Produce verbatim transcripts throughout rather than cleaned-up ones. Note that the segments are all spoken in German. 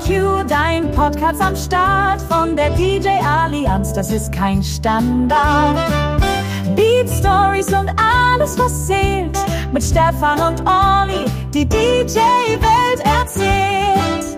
Q, dein Podcast am Start von der D J Allianz, das ist kein Standard. Beat Stories und alles, was zählt, mit Stefan und Olli, die D J-Welt erzählt.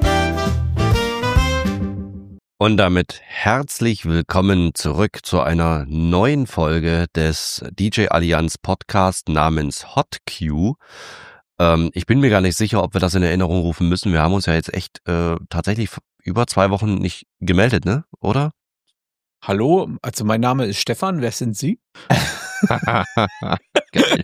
Und damit herzlich willkommen zurück zu einer neuen Folge des D J Allianz Podcast namens Hot Q. Ähm, ich bin mir gar nicht sicher, ob wir das in Erinnerung rufen müssen. Wir haben uns ja jetzt echt äh, tatsächlich über zwei Wochen nicht gemeldet, ne? Oder? Hallo, also mein Name ist Stefan, wer sind Sie? Geil.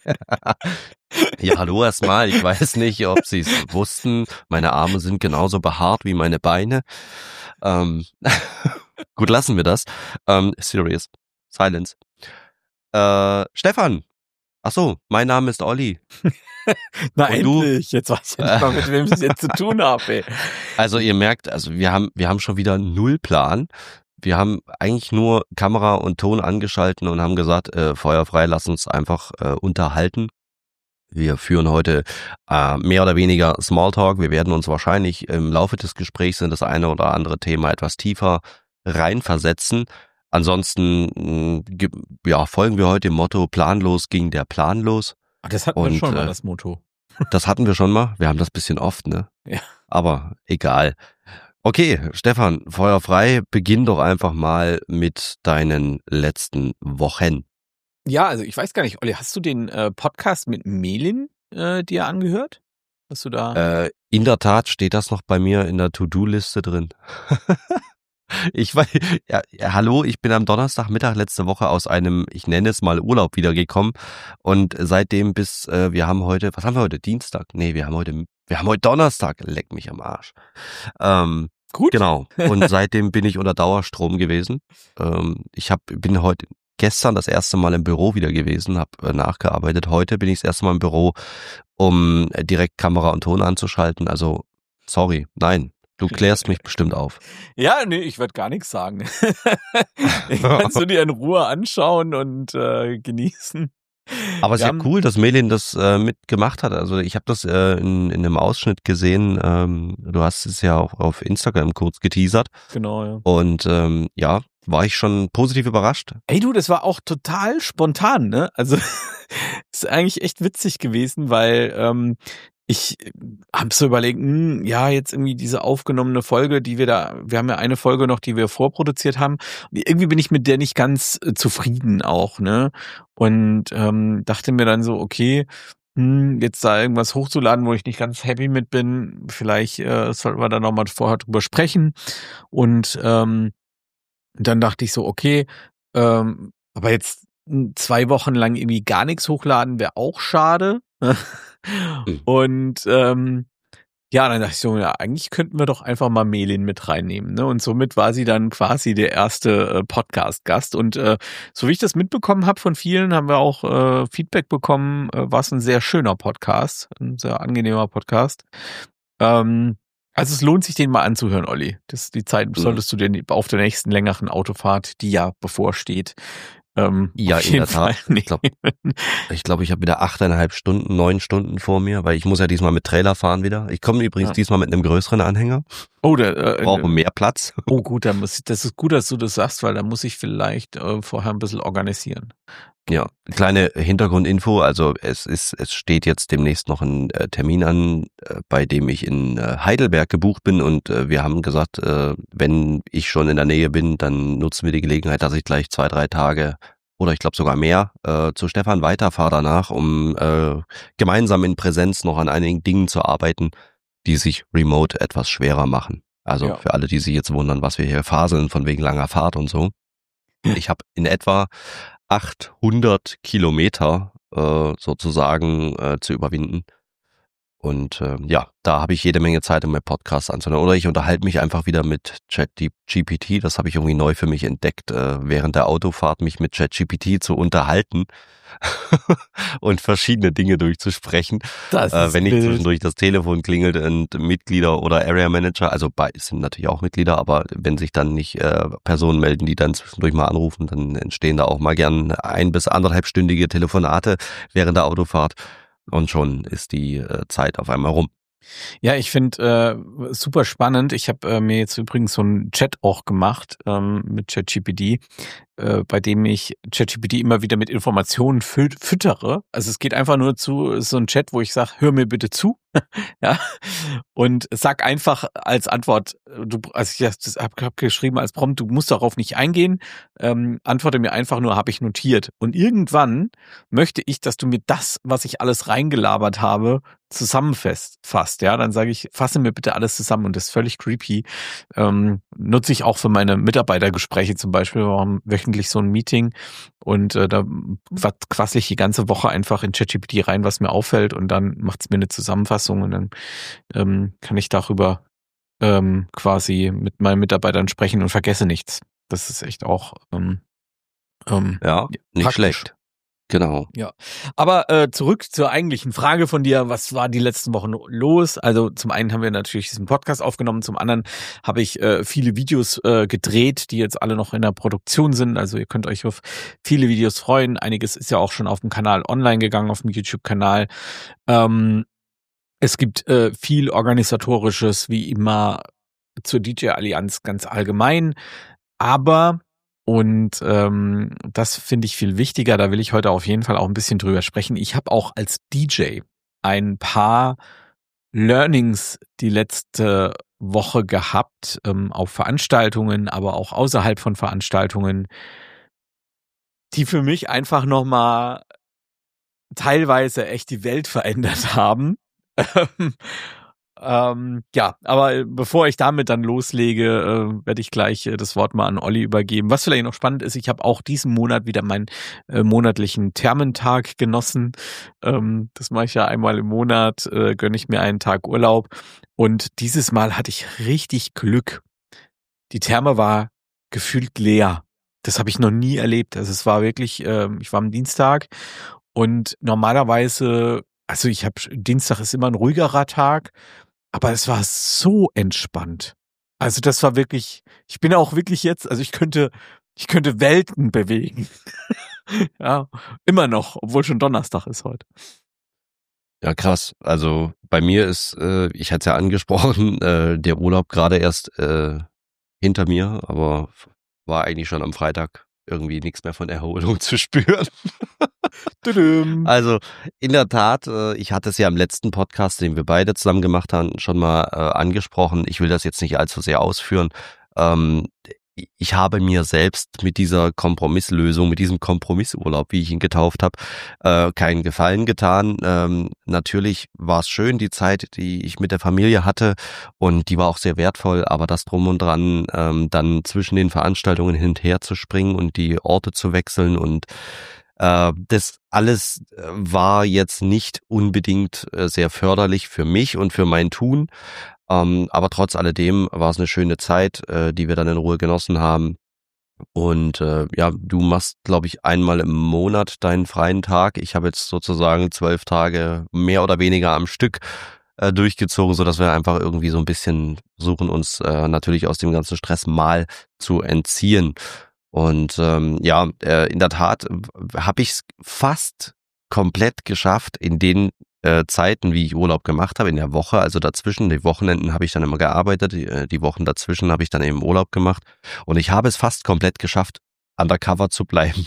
Ja, hallo erstmal. Ich weiß nicht, ob Sie es wussten. Meine Arme sind genauso behaart wie meine Beine. Ähm, gut, lassen wir das. Ähm, serious. Silence. Äh, Stefan. Ach so, mein Name ist Olli. Na Und endlich, du? Jetzt weiß ich nicht mal, mit wem ich es jetzt zu tun habe. Ey. Also ihr merkt, also wir haben, wir haben schon wieder null Plan. Wir haben eigentlich nur Kamera und Ton angeschalten und haben gesagt, äh, Feuer frei, lass uns einfach äh, unterhalten. Wir führen heute äh, mehr oder weniger Smalltalk. Wir werden uns wahrscheinlich im Laufe des Gesprächs in das eine oder andere Thema etwas tiefer reinversetzen. Ansonsten mh, ja, folgen wir heute dem Motto, planlos ging der Plan los. Ach, das hatten Und, wir schon mal, äh, das Motto. Das hatten wir schon mal. Wir haben das bisschen oft, ne? Ja. Aber egal. Okay, Stefan, Feuer frei. Beginn doch einfach mal mit deinen letzten Wochen. Ja, also ich weiß gar nicht, Olli, hast du den äh, Podcast mit Melin äh, dir angehört? Hast du da? Äh, in der Tat steht das noch bei mir in der To-Do-Liste drin. Ich weiß, ja, ja, hallo, ich bin am Donnerstagmittag letzte Woche aus einem, ich nenne es mal Urlaub wiedergekommen und seitdem bis, äh, wir haben heute, was haben wir heute, Dienstag? Nee, wir haben heute, wir haben heute Donnerstag, leck mich am Arsch. Ähm, Gut. Genau, und seitdem bin ich unter Dauerstrom gewesen. Ähm, ich hab, bin heute, gestern das erste Mal im Büro wieder gewesen, habe äh, nachgearbeitet. Heute bin ich das erste Mal im Büro, um äh, direkt Kamera und Ton anzuschalten. Also, sorry, nein. Du klärst mich bestimmt auf. Ja, nee, ich werde gar nichts sagen. Kannst du dir in Ruhe anschauen und äh, genießen. Aber es ist ja cool, dass Melin das äh, mitgemacht hat. Also ich habe das äh, in, in einem Ausschnitt gesehen. Ähm, du hast es ja auch auf Instagram kurz geteasert. Genau, ja. Und ähm, ja, war ich schon positiv überrascht. Ey du, das war auch total spontan, ne? Also ist eigentlich echt witzig gewesen, weil ähm, ich habe so überlegt, mh, ja, jetzt irgendwie diese aufgenommene Folge, die wir da, wir haben ja eine Folge noch, die wir vorproduziert haben. Und irgendwie bin ich mit der nicht ganz äh, zufrieden auch, ne? Und ähm, dachte mir dann so, okay, mh, jetzt da irgendwas hochzuladen, wo ich nicht ganz happy mit bin, vielleicht äh, sollten wir da nochmal vorher drüber sprechen. Und ähm, dann dachte ich so, okay, ähm, aber jetzt zwei Wochen lang irgendwie gar nichts hochladen wäre auch schade. Und ähm, ja, dann dachte ich so, ja, eigentlich könnten wir doch einfach mal Melin mit reinnehmen, ne? Und somit war sie dann quasi der erste äh, Podcast-Gast. Und äh, so wie ich das mitbekommen habe von vielen, haben wir auch äh, Feedback bekommen, äh, war es ein sehr schöner Podcast, ein sehr angenehmer Podcast. Ähm, also es lohnt sich, den mal anzuhören, Olli. Das, die Zeit solltest du dir auf der nächsten längeren Autofahrt, die ja bevorsteht, Ähm, ja, in der Tat. Ich glaube, ich, glaub, ich habe wieder achteinhalb Stunden, neun Stunden vor mir, weil ich muss ja diesmal mit Trailer fahren wieder. Ich komme übrigens ja. diesmal mit einem größeren Anhänger. Oh, der äh, brauche mehr Platz. Oh gut, dann muss ich, das ist gut, dass du das sagst, weil da muss ich vielleicht äh, vorher ein bisschen organisieren. Ja, kleine Hintergrundinfo, also es ist, es steht jetzt demnächst noch ein äh, Termin an, äh, bei dem ich in äh, Heidelberg gebucht bin und äh, wir haben gesagt, äh, wenn ich schon in der Nähe bin, dann nutzen wir die Gelegenheit, dass ich gleich zwei, drei Tage oder ich glaube sogar mehr äh, zu Stefan weiterfahre danach, um äh, gemeinsam in Präsenz noch an einigen Dingen zu arbeiten, die sich remote etwas schwerer machen. Also ja. Für alle, die sich jetzt wundern, was wir hier faseln von wegen langer Fahrt und so. Ich habe in etwa achthundert Kilometer äh, sozusagen äh, zu überwinden. Und äh, ja, da habe ich jede Menge Zeit, um mir Podcasts anzuhören. Oder ich unterhalte mich einfach wieder mit ChatGPT. Das habe ich irgendwie neu für mich entdeckt, äh, während der Autofahrt mich mit ChatGPT zu unterhalten und verschiedene Dinge durchzusprechen. Das äh, wenn nicht zwischendurch das Telefon klingelt und Mitglieder oder Area Manager, also bei, sind natürlich auch Mitglieder, aber wenn sich dann nicht äh, Personen melden, die dann zwischendurch mal anrufen, dann entstehen da auch mal gern ein- bis anderthalbstündige Telefonate während der Autofahrt. Und schon ist die äh, Zeit auf einmal rum. Ja, ich finde äh, super spannend. Ich habe äh, mir jetzt übrigens so einen Chat auch gemacht ähm, mit ChatGPT, äh, bei dem ich ChatGPT immer wieder mit Informationen fü- füttere. Also es geht einfach nur zu so ein Chat, wo ich sage, hör mir bitte zu. Ja, und sag einfach als Antwort, du, also ich habe hab geschrieben als Prompt, du musst darauf nicht eingehen, ähm, antworte mir einfach nur, habe ich notiert. Und irgendwann möchte ich, dass du mir das, was ich alles reingelabert habe, zusammenfasst. Ja, dann sage ich, fasse mir bitte alles zusammen, und das ist völlig creepy. Ähm, nutze ich auch für meine Mitarbeitergespräche zum Beispiel. Wir haben wöchentlich so ein Meeting, und äh, da quassel ich die ganze Woche einfach in ChatGPT rein, was mir auffällt, und dann macht es mir eine Zusammenfassung, und dann ähm, kann ich darüber ähm, quasi mit meinen Mitarbeitern sprechen und vergesse nichts. Das ist echt auch ähm, ähm, ja, nicht praktisch. Schlecht. Genau. Ja, aber äh, zurück zur eigentlichen Frage von dir, was war die letzten Wochen los? Also zum einen haben wir natürlich diesen Podcast aufgenommen, zum anderen habe ich äh, viele Videos äh, gedreht, die jetzt alle noch in der Produktion sind. Also ihr könnt euch auf viele Videos freuen. Einiges ist ja auch schon auf dem Kanal online gegangen, auf dem YouTube-Kanal. Ähm, es gibt äh, viel Organisatorisches, wie immer, zur D J-Allianz ganz allgemein, aber Und ähm, das finde ich viel wichtiger, da will ich heute auf jeden Fall auch ein bisschen drüber sprechen. Ich habe auch als D J ein paar Learnings die letzte Woche gehabt, ähm, auf Veranstaltungen, aber auch außerhalb von Veranstaltungen, die für mich einfach nochmal teilweise echt die Welt verändert haben. Ähm, ja, aber bevor ich damit dann loslege, äh, werde ich gleich äh, das Wort mal an Olli übergeben. Was vielleicht noch spannend ist, ich habe auch diesen Monat wieder meinen äh, monatlichen Thermentag genossen. Ähm, das mache ich ja einmal im Monat, äh, gönne ich mir einen Tag Urlaub. Und dieses Mal hatte ich richtig Glück. Die Therme war gefühlt leer. Das habe ich noch nie erlebt. Also es war wirklich, äh, ich war am Dienstag, und normalerweise, also ich habe, Dienstag ist immer ein ruhigerer Tag, aber es war so entspannt. Also das war wirklich, ich bin auch wirklich jetzt, also ich könnte, ich könnte Welten bewegen. Ja, immer noch, obwohl schon Donnerstag ist heute. Ja, krass. Also bei mir ist, äh, ich hatte es ja angesprochen, äh, der Urlaub gerade erst äh, hinter mir, aber war eigentlich schon am Freitag irgendwie nichts mehr von Erholung zu spüren. Also in der Tat, ich hatte es ja im letzten Podcast, den wir beide zusammen gemacht haben, schon mal äh, angesprochen. Ich will das jetzt nicht allzu sehr ausführen. Ähm, ich habe mir selbst mit dieser Kompromisslösung, mit diesem Kompromissurlaub, wie ich ihn getauft habe, äh, keinen Gefallen getan. Ähm, natürlich war es schön, die Zeit, die ich mit der Familie hatte, und die war auch sehr wertvoll, aber das Drum und Dran, ähm, dann zwischen den Veranstaltungen hin und her zu springen und die Orte zu wechseln, und äh, das alles war jetzt nicht unbedingt äh, sehr förderlich für mich und für mein Tun. Ähm, aber trotz alledem war es eine schöne Zeit, äh, die wir dann in Ruhe genossen haben. Und äh, ja, du machst, glaube ich, einmal im Monat deinen freien Tag. Ich habe jetzt sozusagen zwölf Tage mehr oder weniger am Stück äh, durchgezogen, so dass wir einfach irgendwie so ein bisschen versuchen, uns äh, natürlich aus dem ganzen Stress mal zu entziehen. Und ähm, ja, äh, in der Tat habe ich es fast komplett geschafft in den äh, Zeiten, wie ich Urlaub gemacht habe, in der Woche, also dazwischen, die Wochenenden habe ich dann immer gearbeitet, die, die Wochen dazwischen habe ich dann eben Urlaub gemacht, und ich habe es fast komplett geschafft, undercover zu bleiben.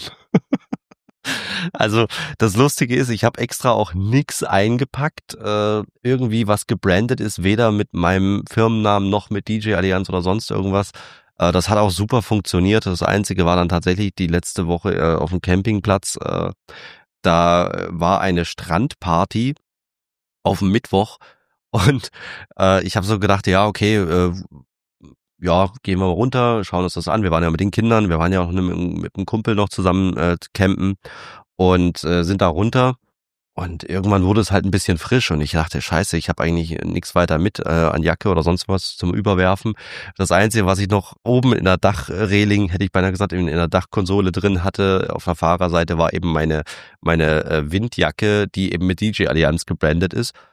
Also das Lustige ist, ich habe extra auch nix eingepackt, äh, irgendwie was gebrandet ist, weder mit meinem Firmennamen noch mit D J-Allianz oder sonst irgendwas. Äh, das hat auch super funktioniert. Das Einzige war dann tatsächlich die letzte Woche äh, auf dem Campingplatz. Äh, da war eine Strandparty auf dem Mittwoch, und äh, ich habe so gedacht, ja, okay, äh, ja, gehen wir mal runter, schauen uns das an. Wir waren ja mit den Kindern, wir waren ja auch mit, mit einem Kumpel noch zusammen äh, campen, und äh, sind da runter, und irgendwann wurde es halt ein bisschen frisch, und ich dachte, scheiße, ich habe eigentlich nichts weiter mit äh, an Jacke oder sonst was zum Überwerfen. Das Einzige, was ich noch oben in der Dachreling, hätte ich beinahe gesagt, in, in der Dachkonsole drin hatte, auf der Fahrerseite, war eben meine meine äh, Windjacke, die eben mit D J-Allianz gebrandet ist.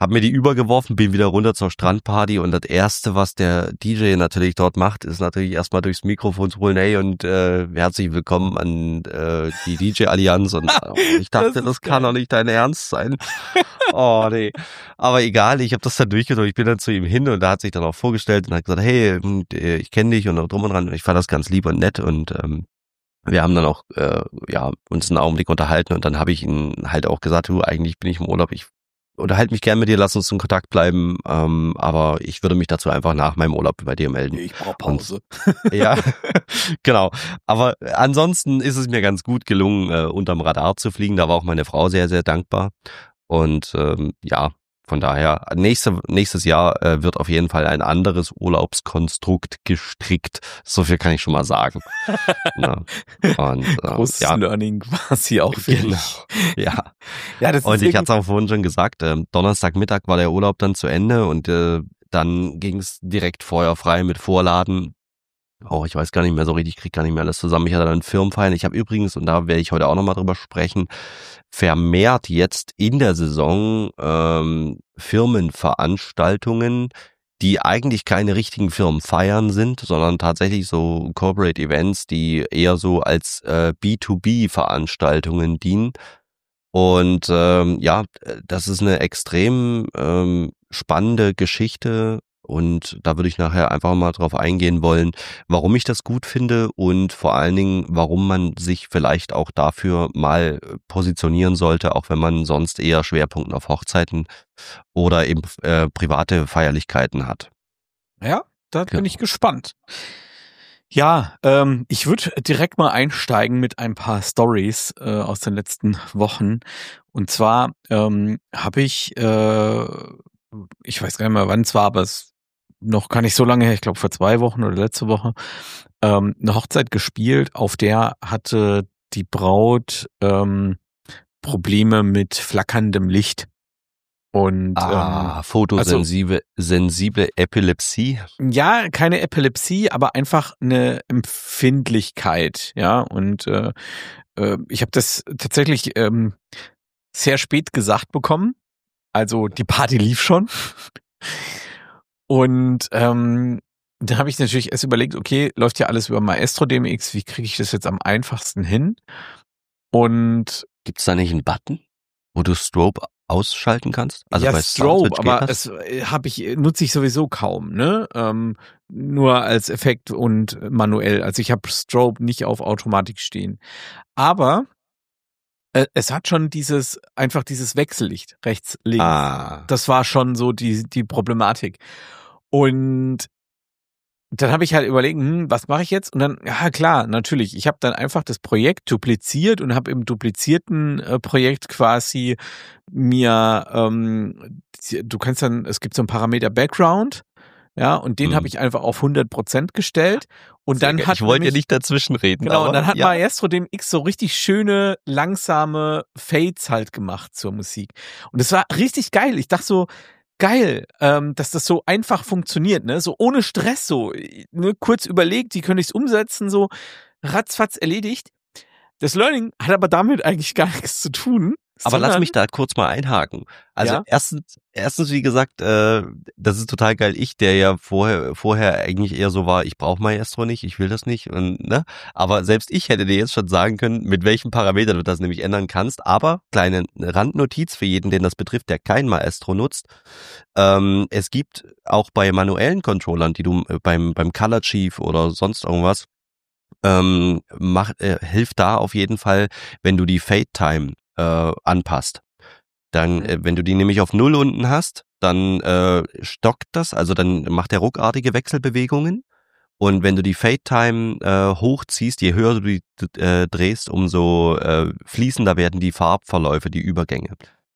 hab mir die übergeworfen, bin wieder runter zur Strandparty und das Erste, was der D J natürlich dort macht, ist natürlich erstmal durchs Mikrofon zu holen, hey und äh, herzlich willkommen an äh, die D J-Allianz und äh, ich dachte, das, das kann doch nicht dein Ernst sein. Oh nee, aber egal, ich habe das dann durchgedrückt, ich bin dann zu ihm hin und da hat sich dann auch vorgestellt und hat gesagt, hey, ich kenne dich und drum und dran, ich fand das ganz lieb und nett und ähm, wir haben dann auch äh, ja uns einen Augenblick unterhalten und dann habe ich ihn halt auch gesagt, du, eigentlich bin ich im Urlaub, ich unterhalte mich gern mit dir, lass uns in Kontakt bleiben, ähm, aber ich würde mich dazu einfach nach meinem Urlaub bei dir melden. Ich brauche Pause. Und, ja, genau. Aber ansonsten ist es mir ganz gut gelungen, äh, unterm Radar zu fliegen. Da war auch meine Frau sehr, sehr dankbar. Und ähm, ja, von daher, nächste, nächstes Jahr äh, wird auf jeden Fall ein anderes Urlaubskonstrukt gestrickt. So viel kann ich schon mal sagen. Na, und, äh, Großes ja. Learning quasi auch für Genau. mich. Ja. Ja, das Und ist ich hatte es auch vorhin schon gesagt, äh, Donnerstagmittag war der Urlaub dann zu Ende und äh, dann ging es direkt feuerfrei mit Vorladen. Oh, ich weiß gar nicht mehr so richtig, ich krieg gar nicht mehr alles zusammen. Ich hatte dann Firmenfeiern. Ich habe übrigens, und da werde ich heute auch nochmal drüber sprechen, vermehrt jetzt in der Saison ähm, Firmenveranstaltungen, die eigentlich keine richtigen Firmenfeiern sind, sondern tatsächlich so Corporate Events, die eher so als äh, B zwei B Veranstaltungen dienen. Und ähm, ja, das ist eine extrem ähm, spannende Geschichte und da würde ich nachher einfach mal drauf eingehen wollen, warum ich das gut finde und vor allen Dingen, warum man sich vielleicht auch dafür mal positionieren sollte, auch wenn man sonst eher Schwerpunkte auf Hochzeiten oder eben äh, private Feierlichkeiten hat. Ja, da bin Ja. ich gespannt. Ja, ähm, ich würde direkt mal einsteigen mit ein paar Stories äh, aus den letzten Wochen. Und zwar ähm, habe ich, äh, ich weiß gar nicht mehr, wann es war, aber es noch gar nicht so lange her, ich glaube vor zwei Wochen oder letzte Woche, ähm, eine Hochzeit gespielt, auf der hatte die Braut ähm, Probleme mit flackerndem Licht. Und Ah, ähm, fotosensible sensible Epilepsie. ja, keine Epilepsie, aber einfach eine Empfindlichkeit, ja. Und äh, äh, ich habe das tatsächlich ähm, sehr spät gesagt bekommen. Also die Party lief schon. Und ähm, da habe ich natürlich erst überlegt, okay, läuft ja alles über Maestro D M X, wie kriege ich das jetzt am einfachsten hin? Und Gibt's da nicht einen Button, wo du Strobe ausschalten kannst? Also ja, bei Strobe, Soundswitch aber geht das? es habe ich nutze ich sowieso kaum, ne? Ähm, nur als Effekt und manuell. Also ich habe Strobe nicht auf Automatik stehen. Aber äh, es hat schon dieses einfach dieses Wechsellicht rechts links. Ah, Das war schon so die die Problematik. Und dann habe ich halt überlegt, hm, was mache ich jetzt? Und dann, ja klar, natürlich. Ich habe dann einfach das Projekt dupliziert und habe im duplizierten äh, Projekt quasi mir, ähm, du kannst dann, es gibt so einen Parameter Background, ja, und den Hm. habe ich einfach auf hundert Prozent gestellt. Und sehr dann geil. hat ich wollte ja nämlich- nicht dazwischen reden. Genau, aber, und dann hat ja. Maestro D M X so richtig schöne, langsame Fades halt gemacht zur Musik. Und es war richtig geil. Ich dachte so, geil, ähm, dass das so einfach funktioniert, ne? So ohne Stress, so nur kurz überlegt, wie könnte ich es umsetzen, so ratzfatz erledigt. Das Learning hat aber damit eigentlich gar nichts zu tun. Aber lass sondern- mich da kurz mal einhaken. Also Ja. erstens, erstens wie gesagt, äh, das ist total geil. Ich, der ja vorher vorher eigentlich eher so war, ich brauche Maestro nicht, ich will das nicht und ne. Aber selbst ich hätte dir jetzt schon sagen können, mit welchen Parametern du das nämlich ändern kannst. Aber kleine Randnotiz für jeden, den das betrifft, der kein Maestro nutzt: ähm, Es gibt auch bei manuellen Controllern, die du äh, beim beim Color Chief oder sonst irgendwas ähm, macht, äh, hilft da auf jeden Fall, wenn du die Fade Time äh, anpasst. Dann, äh, wenn du die nämlich auf Null unten hast, dann äh, stockt das, also dann macht der ruckartige Wechselbewegungen. Und wenn du die Fade Time äh, hochziehst, je höher du die äh, drehst, umso äh, fließender werden die Farbverläufe, die Übergänge.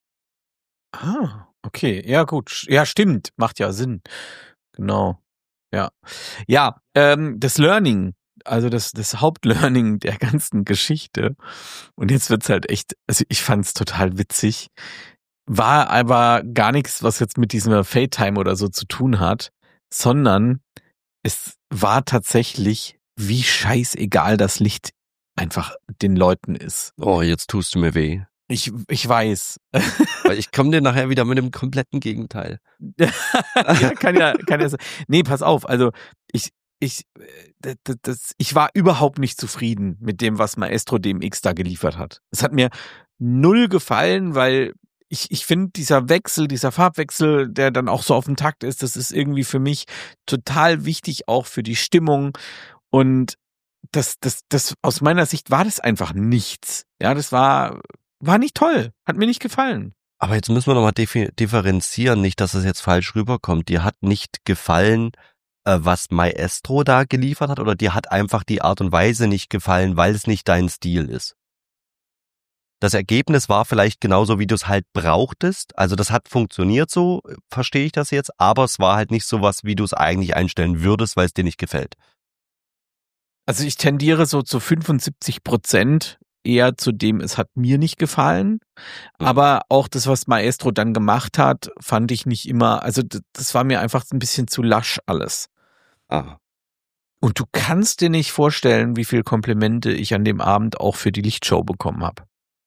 Ah, okay. Ja, gut. Ja, stimmt. Macht ja Sinn. Genau. Ja. Ja, ähm, das Learning, also das, das Hauptlearning der ganzen Geschichte. Und jetzt wird's halt echt, also ich fand's total witzig. War aber gar nichts, was jetzt mit diesem Fade-Time oder so zu tun hat, sondern es war tatsächlich, wie scheißegal das Licht einfach den Leuten ist. Oh, jetzt tust du mir weh. Ich, ich weiß. Weil ich komme dir nachher wieder mit dem kompletten Gegenteil. ja, kann ja, kann ja sein. Nee, pass auf. Also ich, ich, das, das, ich war überhaupt nicht zufrieden mit dem, was Maestro D M X da geliefert hat. Es hat mir null gefallen, weil ich, ich finde, dieser Wechsel, dieser Farbwechsel, der dann auch so auf dem Takt ist, das ist irgendwie für mich total wichtig, auch für die Stimmung. Und das, das, das, aus meiner Sicht war das einfach nichts. Ja, das war, war nicht toll. Hat mir nicht gefallen. Aber jetzt müssen wir nochmal differenzieren, nicht, dass es jetzt falsch rüberkommt. Dir hat nicht gefallen, äh, was Maestro da geliefert hat, oder dir hat einfach die Art und Weise nicht gefallen, weil es nicht dein Stil ist? Das Ergebnis war vielleicht genauso, wie du es halt brauchtest. Also das hat funktioniert so, verstehe ich das jetzt, aber es war halt nicht so was, wie du es eigentlich einstellen würdest, weil es dir nicht gefällt. Also ich tendiere so zu fünfundsiebzig Prozent eher zu dem, es hat mir nicht gefallen. Mhm. Aber auch das, was Maestro dann gemacht hat, fand ich nicht immer, also das war mir einfach ein bisschen zu lasch alles. Ah. Und du kannst dir nicht vorstellen, wie viel Komplimente ich an dem Abend auch für die Lichtshow bekommen habe.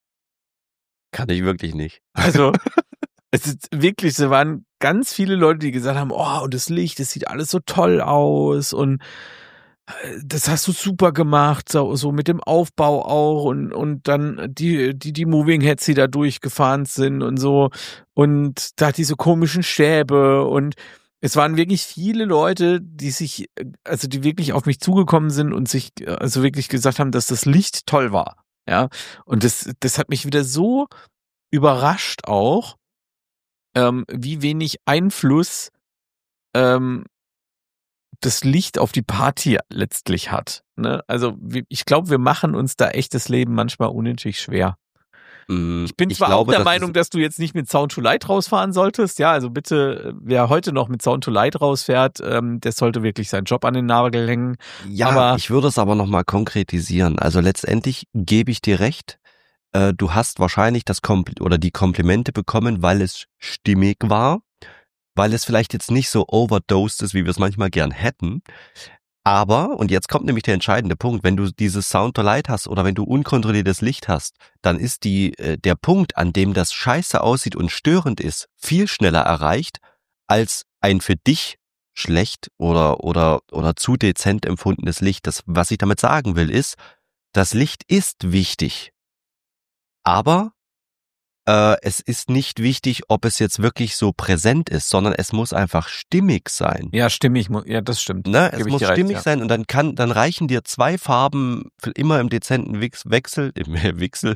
Kann ich wirklich nicht. Also es ist wirklich, es waren ganz viele Leute, die gesagt haben, oh, und das Licht, das sieht alles so toll aus und das hast du super gemacht, so, so mit dem Aufbau auch und, und dann die, die, die Moving Heads, die da durchgefahren sind und so und da diese komischen Stäbe und es waren wirklich viele Leute, die sich, also die wirklich auf mich zugekommen sind und sich, also wirklich gesagt haben, dass das Licht toll war, ja, und das, das hat mich wieder so überrascht auch, ähm, wie wenig Einfluss, ähm, das Licht auf die Party letztlich hat. Ne? Also ich glaube, wir machen uns da echt das Leben manchmal unnötig schwer. Mm, Ich bin ich zwar glaube, auch der das Meinung, ist, dass du jetzt nicht mit Sound to Light rausfahren solltest. Ja, also bitte, wer heute noch mit Sound to Light rausfährt, ähm, der sollte wirklich seinen Job an den Nagel hängen. ja, aber ich würde es aber nochmal konkretisieren. Also letztendlich gebe ich dir recht. Äh, du hast wahrscheinlich das Kompl- oder die Komplimente bekommen, weil es stimmig war, weil es vielleicht jetzt nicht so overdosed ist, wie wir es manchmal gern hätten. Aber, und jetzt kommt nämlich der entscheidende Punkt, wenn du dieses Sound to Light hast oder wenn du unkontrolliertes Licht hast, dann ist die äh, der Punkt, an dem das scheiße aussieht und störend ist, viel schneller erreicht, als ein für dich schlecht oder oder oder zu dezent empfundenes Licht. Das, was ich damit sagen will, ist, das Licht ist wichtig, aber äh, es ist nicht wichtig, ob es jetzt wirklich so präsent ist, sondern es muss einfach stimmig sein. ja, stimmig, mu- ja, das stimmt. Ne, Geb es ich muss dir recht, stimmig ja. sein und dann kann, dann reichen dir zwei Farben für immer im dezenten Wix, Wechsel, im Wechsel.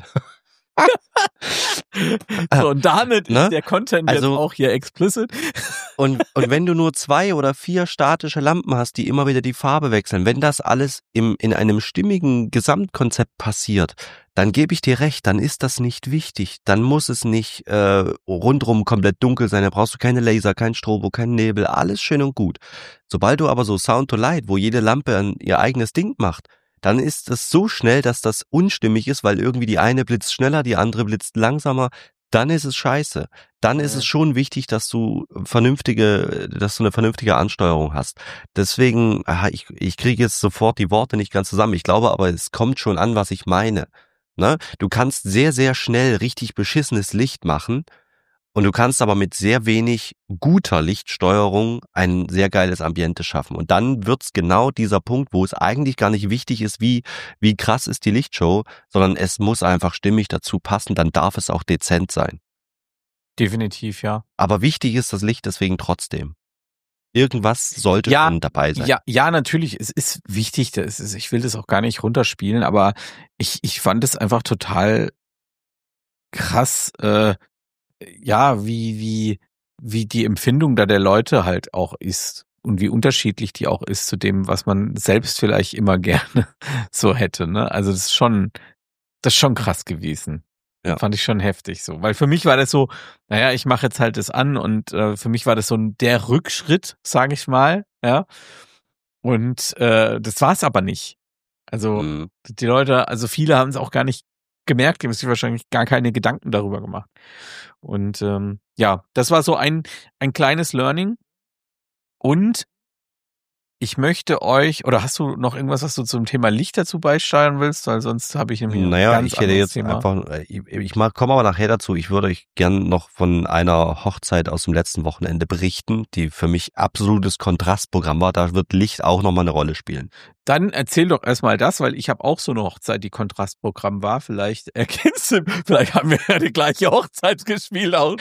So, und damit Ne? ist der Content Also- jetzt auch hier explicit. Und, und wenn du nur zwei oder vier statische Lampen hast, die immer wieder die Farbe wechseln, wenn das alles im, in einem stimmigen Gesamtkonzept passiert, dann gebe ich dir recht, dann ist das nicht wichtig. Dann muss es nicht äh, rundrum komplett dunkel sein, da brauchst du keine Laser, kein Strobo, kein Nebel, alles schön und gut. Sobald du aber so Sound to Light, wo jede Lampe ein, ihr eigenes Ding macht, dann ist es so schnell, dass das unstimmig ist, weil irgendwie die eine blitzt schneller, die andere blitzt langsamer. Dann ist es scheiße. Dann ist Ja. es schon wichtig, dass du vernünftige, dass du eine vernünftige Ansteuerung hast. Deswegen, aha, ich, ich kriege jetzt sofort die Worte nicht ganz zusammen. Ich glaube aber, es kommt schon an, was ich meine. Ne? Du kannst sehr, sehr schnell richtig beschissenes Licht machen und du kannst aber mit sehr wenig guter Lichtsteuerung ein sehr geiles Ambiente schaffen. Und dann wird's genau dieser Punkt, wo es eigentlich gar nicht wichtig ist, wie, wie krass ist die Lichtshow, sondern es muss einfach stimmig dazu passen, dann darf es auch dezent sein. Definitiv, ja. Aber wichtig ist das Licht deswegen trotzdem. Irgendwas sollte Ja, schon dabei sein. Ja, ja, natürlich. Es ist wichtig. Das ist, ich will das auch gar nicht runterspielen, aber ich, ich fand es einfach total krass, äh, ja, wie, wie, wie die Empfindung da der Leute halt auch ist und wie unterschiedlich die auch ist zu dem, was man selbst vielleicht immer gerne so hätte, ne? Also das ist schon, das ist schon krass gewesen. Ja. Fand ich schon heftig so. Weil für mich war das so, naja, ich mache jetzt halt das an und äh, für mich war das so ein der Rückschritt, sage ich mal, ja. Und äh, das war es aber nicht. Also Mhm. die Leute, also viele haben es auch gar nicht gemerkt, die haben sich wahrscheinlich gar keine Gedanken darüber gemacht. Und ähm, ja, das war so ein ein kleines Learning. Und ich möchte euch, oder hast du noch irgendwas, was du zum Thema Licht dazu beisteuern willst? Weil sonst habe ich nämlich naja, ein ganz ich hätte jetzt Thema. einfach, ich, ich komme aber nachher dazu, ich würde euch gern noch von einer Hochzeit aus dem letzten Wochenende berichten, die für mich absolutes Kontrastprogramm war. Da wird Licht auch nochmal eine Rolle spielen. Dann erzähl doch erstmal das, weil ich habe auch so eine Hochzeit, die Kontrastprogramm war. Vielleicht erkennst du, vielleicht haben wir ja die gleiche Hochzeit gespielt auch.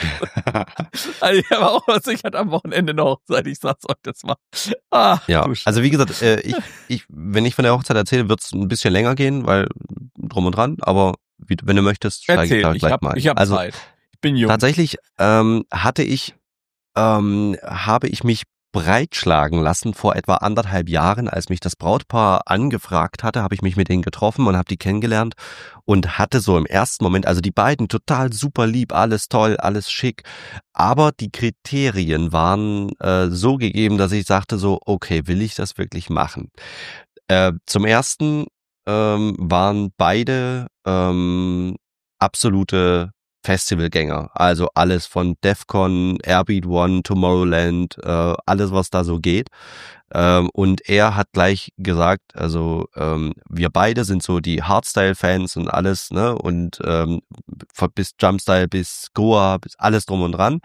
Also ich habe auch was, ich hatte am Wochenende eine Hochzeit, ich sag's euch, das war. Ah, ja, also wie gesagt, äh, ich, ich, wenn ich von der Hochzeit erzähle, wird's ein bisschen länger gehen, weil drum und dran, aber wie, wenn du möchtest, steige Erzähl, ich da ich gleich hab, mal ein. Ich habe also, Zeit. Ich bin jung. Tatsächlich ähm, hatte ich, ähm, habe ich mich breitschlagen lassen vor etwa anderthalb Jahren, als mich das Brautpaar angefragt hatte, habe ich mich mit denen getroffen und habe die kennengelernt und hatte so im ersten Moment, also die beiden total super lieb, alles toll, alles schick, aber die Kriterien waren äh, so gegeben, dass ich sagte so, okay, will ich das wirklich machen? Äh, zum ersten ähm, waren beide ähm, absolute Festivalgänger, also alles von Defcon, Airbeat One, Tomorrowland, äh, alles was da so geht. Ähm, und er hat gleich gesagt, also ähm, wir beide sind so die Hardstyle-Fans und alles, ne, und ähm, bis Jumpstyle, bis Goa, bis alles drum und dran.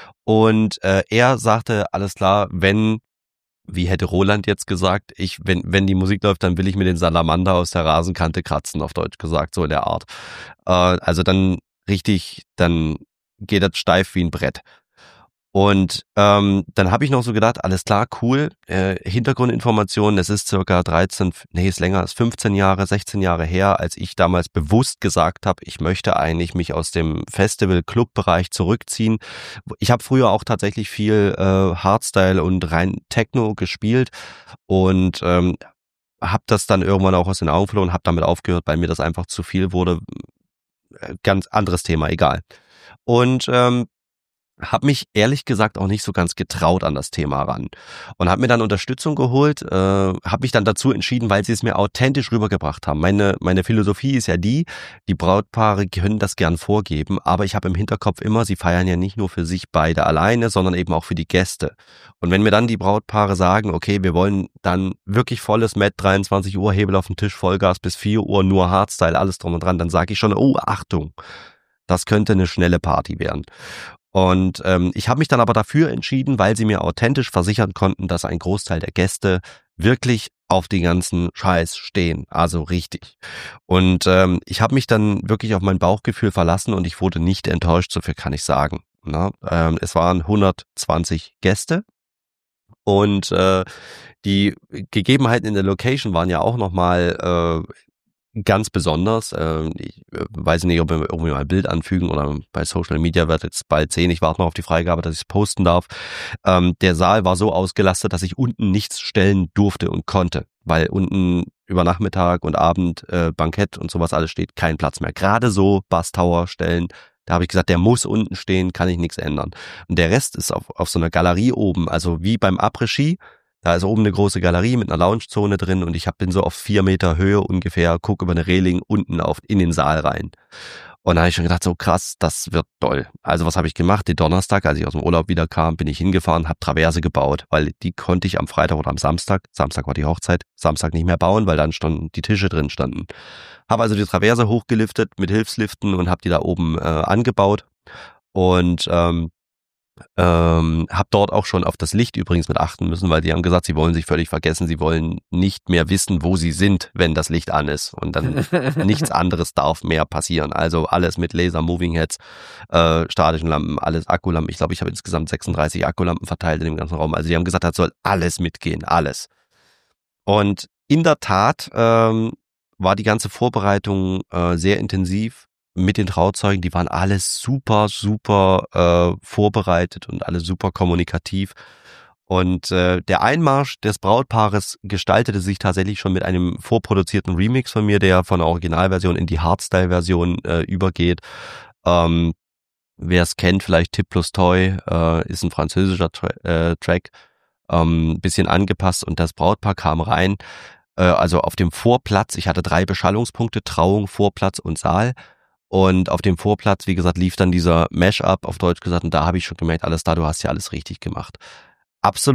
Und äh, er sagte, alles klar, wenn, wie hätte Roland jetzt gesagt, ich, wenn, wenn die Musik läuft, dann will ich mir den Salamander aus der Rasenkante kratzen, auf Deutsch gesagt, so in der Art. Äh, also dann richtig, dann geht das steif wie ein Brett. Und ähm, dann habe ich noch so gedacht, alles klar, cool, äh, Hintergrundinformationen, es ist circa dreizehn, nee, ist länger, ist fünfzehn Jahre, sechzehn Jahre her, als ich damals bewusst gesagt habe, ich möchte eigentlich mich aus dem Festival-Club-Bereich zurückziehen. Ich habe früher auch tatsächlich viel äh, Hardstyle und rein Techno gespielt und ähm, habe das dann irgendwann auch aus den Augen verloren, habe damit aufgehört, weil mir das einfach zu viel wurde. Ganz anderes Thema, egal. Und ähm, habe mich ehrlich gesagt auch nicht so ganz getraut an das Thema ran und habe mir dann Unterstützung geholt, äh, habe mich dann dazu entschieden, weil sie es mir authentisch rübergebracht haben. Meine meine Philosophie ist ja die, die Brautpaare können das gern vorgeben, aber ich habe im Hinterkopf immer, sie feiern ja nicht nur für sich beide alleine, sondern eben auch für die Gäste. Und wenn mir dann die Brautpaare sagen, okay, wir wollen dann wirklich volles Met, dreiundzwanzig Uhr, Hebel auf den Tisch, Vollgas bis vier Uhr, nur Hardstyle, alles drum und dran, dann sage ich schon, oh, Achtung, das könnte eine schnelle Party werden. Und ähm, ich habe mich dann aber dafür entschieden, weil sie mir authentisch versichern konnten, dass ein Großteil der Gäste wirklich auf den ganzen Scheiß stehen, also richtig. Und ähm, ich habe mich dann wirklich auf mein Bauchgefühl verlassen und ich wurde nicht enttäuscht, so viel kann ich sagen. Na, ähm, es waren hundertzwanzig Gäste und äh, die Gegebenheiten in der Location waren ja auch nochmal äh, ganz besonders. Ich weiß nicht, ob wir irgendwie mal ein Bild anfügen oder bei Social Media wird jetzt bald sehen. Ich warte noch auf die Freigabe, dass ich es posten darf. Der Saal war so ausgelastet, dass ich unten nichts stellen durfte und konnte, weil unten über Nachmittag und Abend Bankett und sowas alles steht, kein Platz mehr. Gerade so Bass Tower stellen, da habe ich gesagt, der muss unten stehen, kann ich nichts ändern. Und der Rest ist auf, auf so einer Galerie oben, also wie beim Après-Ski. Da ist oben eine große Galerie mit einer Loungezone drin und ich hab, bin so auf vier Meter Höhe ungefähr, guck über eine Reling unten auf in den Saal rein. Und da habe ich schon gedacht, so krass, das wird toll. Also was habe ich gemacht? Den Donnerstag, als ich aus dem Urlaub wieder kam, bin ich hingefahren, habe Traverse gebaut, weil die konnte ich am Freitag oder am Samstag, Samstag war die Hochzeit, Samstag nicht mehr bauen, weil dann schon die Tische drin standen. Habe also die Traverse hochgeliftet mit Hilfsliften und habe die da oben äh, angebaut und ähm, Ähm, hab dort auch schon auf das Licht übrigens mit achten müssen, weil die haben gesagt, sie wollen sich völlig vergessen, sie wollen nicht mehr wissen, wo sie sind, wenn das Licht an ist und dann nichts anderes darf mehr passieren. Also alles mit Laser, Moving Heads, äh, statischen Lampen, alles Akkulampen. Ich glaube, ich habe insgesamt sechsunddreißig Akkulampen verteilt in dem ganzen Raum. Also die haben gesagt, das soll alles mitgehen, alles. Und in der Tat ähm, war die ganze Vorbereitung äh, sehr intensiv. Mit den Trauzeugen, die waren alle super, super äh, vorbereitet und alle super kommunikativ. Und äh, der Einmarsch des Brautpaares gestaltete sich tatsächlich schon mit einem vorproduzierten Remix von mir, der von der Originalversion in die Hardstyle-Version äh, übergeht. Ähm, wer es kennt, vielleicht Tip plus Toy, äh, ist ein französischer Tra- äh, Track, ähm, bisschen angepasst und das Brautpaar kam rein. Äh, also auf dem Vorplatz, ich hatte drei Beschallungspunkte, Trauung, Vorplatz und Saal. Und auf dem Vorplatz, wie gesagt, lief dann dieser Mash-up, auf Deutsch gesagt, und da habe ich schon gemerkt, alles da, du hast ja alles richtig gemacht. Absolut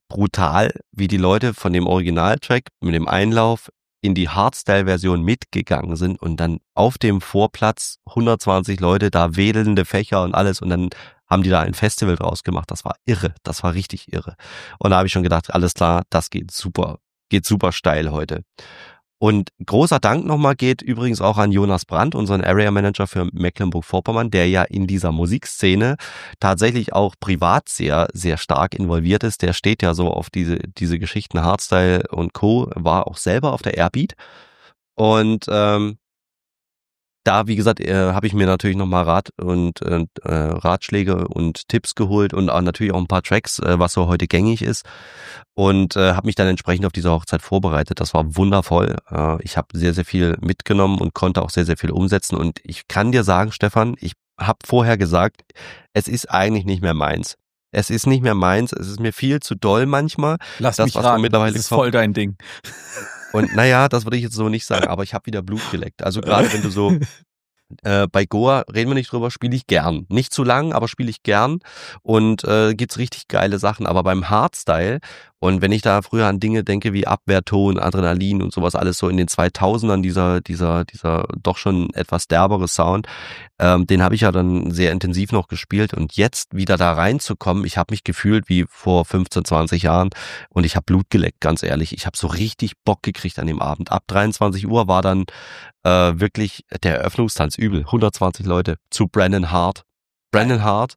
brutal, wie die Leute von dem Originaltrack mit dem Einlauf in die Hardstyle-Version mitgegangen sind und dann auf dem Vorplatz hundertzwanzig Leute, da wedelnde Fächer und alles und dann haben die da ein Festival draus gemacht. Das war irre, das war richtig irre. Und da habe ich schon gedacht, alles klar, das geht super, geht super steil heute. Und großer Dank nochmal geht übrigens auch an Jonas Brandt, unseren Area Manager für Mecklenburg-Vorpommern, der ja in dieser Musikszene tatsächlich auch privat sehr, sehr stark involviert ist. Der steht ja so auf diese, diese Geschichten Hardstyle und Co., war auch selber auf der Airbeat. Und ähm, da, wie gesagt, äh, habe ich mir natürlich nochmal Rat und äh, Ratschläge und Tipps geholt und auch natürlich auch ein paar Tracks, äh, was so heute gängig ist. Und äh, habe mich dann entsprechend auf diese Hochzeit vorbereitet. Das war wundervoll. Äh, ich habe sehr, sehr viel mitgenommen und konnte auch sehr, sehr viel umsetzen. Und ich kann dir sagen, Stefan, ich habe vorher gesagt, es ist eigentlich nicht mehr meins. Es ist nicht mehr meins. Es ist mir viel zu doll manchmal. Lass das, mich raten, mittlerweile das ist voll dein Ding. Und naja, das würde ich jetzt so nicht sagen, aber ich habe wieder Blut geleckt. Also gerade wenn du so äh, bei Goa, reden wir nicht drüber, spiele ich gern. Nicht zu lang, aber spiele ich gern und äh, gibt's richtig geile Sachen. Aber beim Hardstyle und wenn ich da früher an Dinge denke wie Abwehrton, Adrenalin und sowas alles so in den zweitausendern, dieser dieser dieser doch schon etwas derbere Sound, ähm, den habe ich ja dann sehr intensiv noch gespielt und jetzt wieder da reinzukommen, ich habe mich gefühlt wie vor fünfzehn, zwanzig Jahren und ich habe Blut geleckt, ganz ehrlich. Ich habe so richtig Bock gekriegt an dem Abend. Ab dreiundzwanzig Uhr war dann äh, wirklich der Eröffnungstanz übel. hundertzwanzig Leute zu Brennan Hart. Brennan Hart.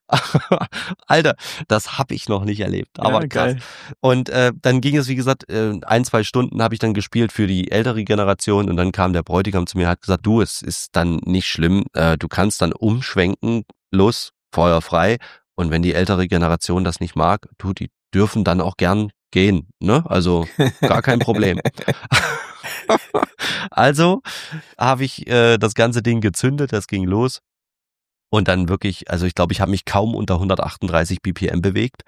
Alter, das habe ich noch nicht erlebt, aber ja, krass. geil. Und äh, dann ging es, wie gesagt, äh, ein, zwei Stunden habe ich dann gespielt für die ältere Generation und dann kam der Bräutigam zu mir und hat gesagt, du, es ist dann nicht schlimm, äh, du kannst dann umschwenken, los, Feuer frei und wenn die ältere Generation das nicht mag, du, die dürfen dann auch gern gehen, ne? Also gar kein Problem. Also habe ich äh, das ganze Ding gezündet, das ging los. Und dann wirklich, also ich glaube, ich habe mich kaum unter hundertachtunddreißig B P M bewegt.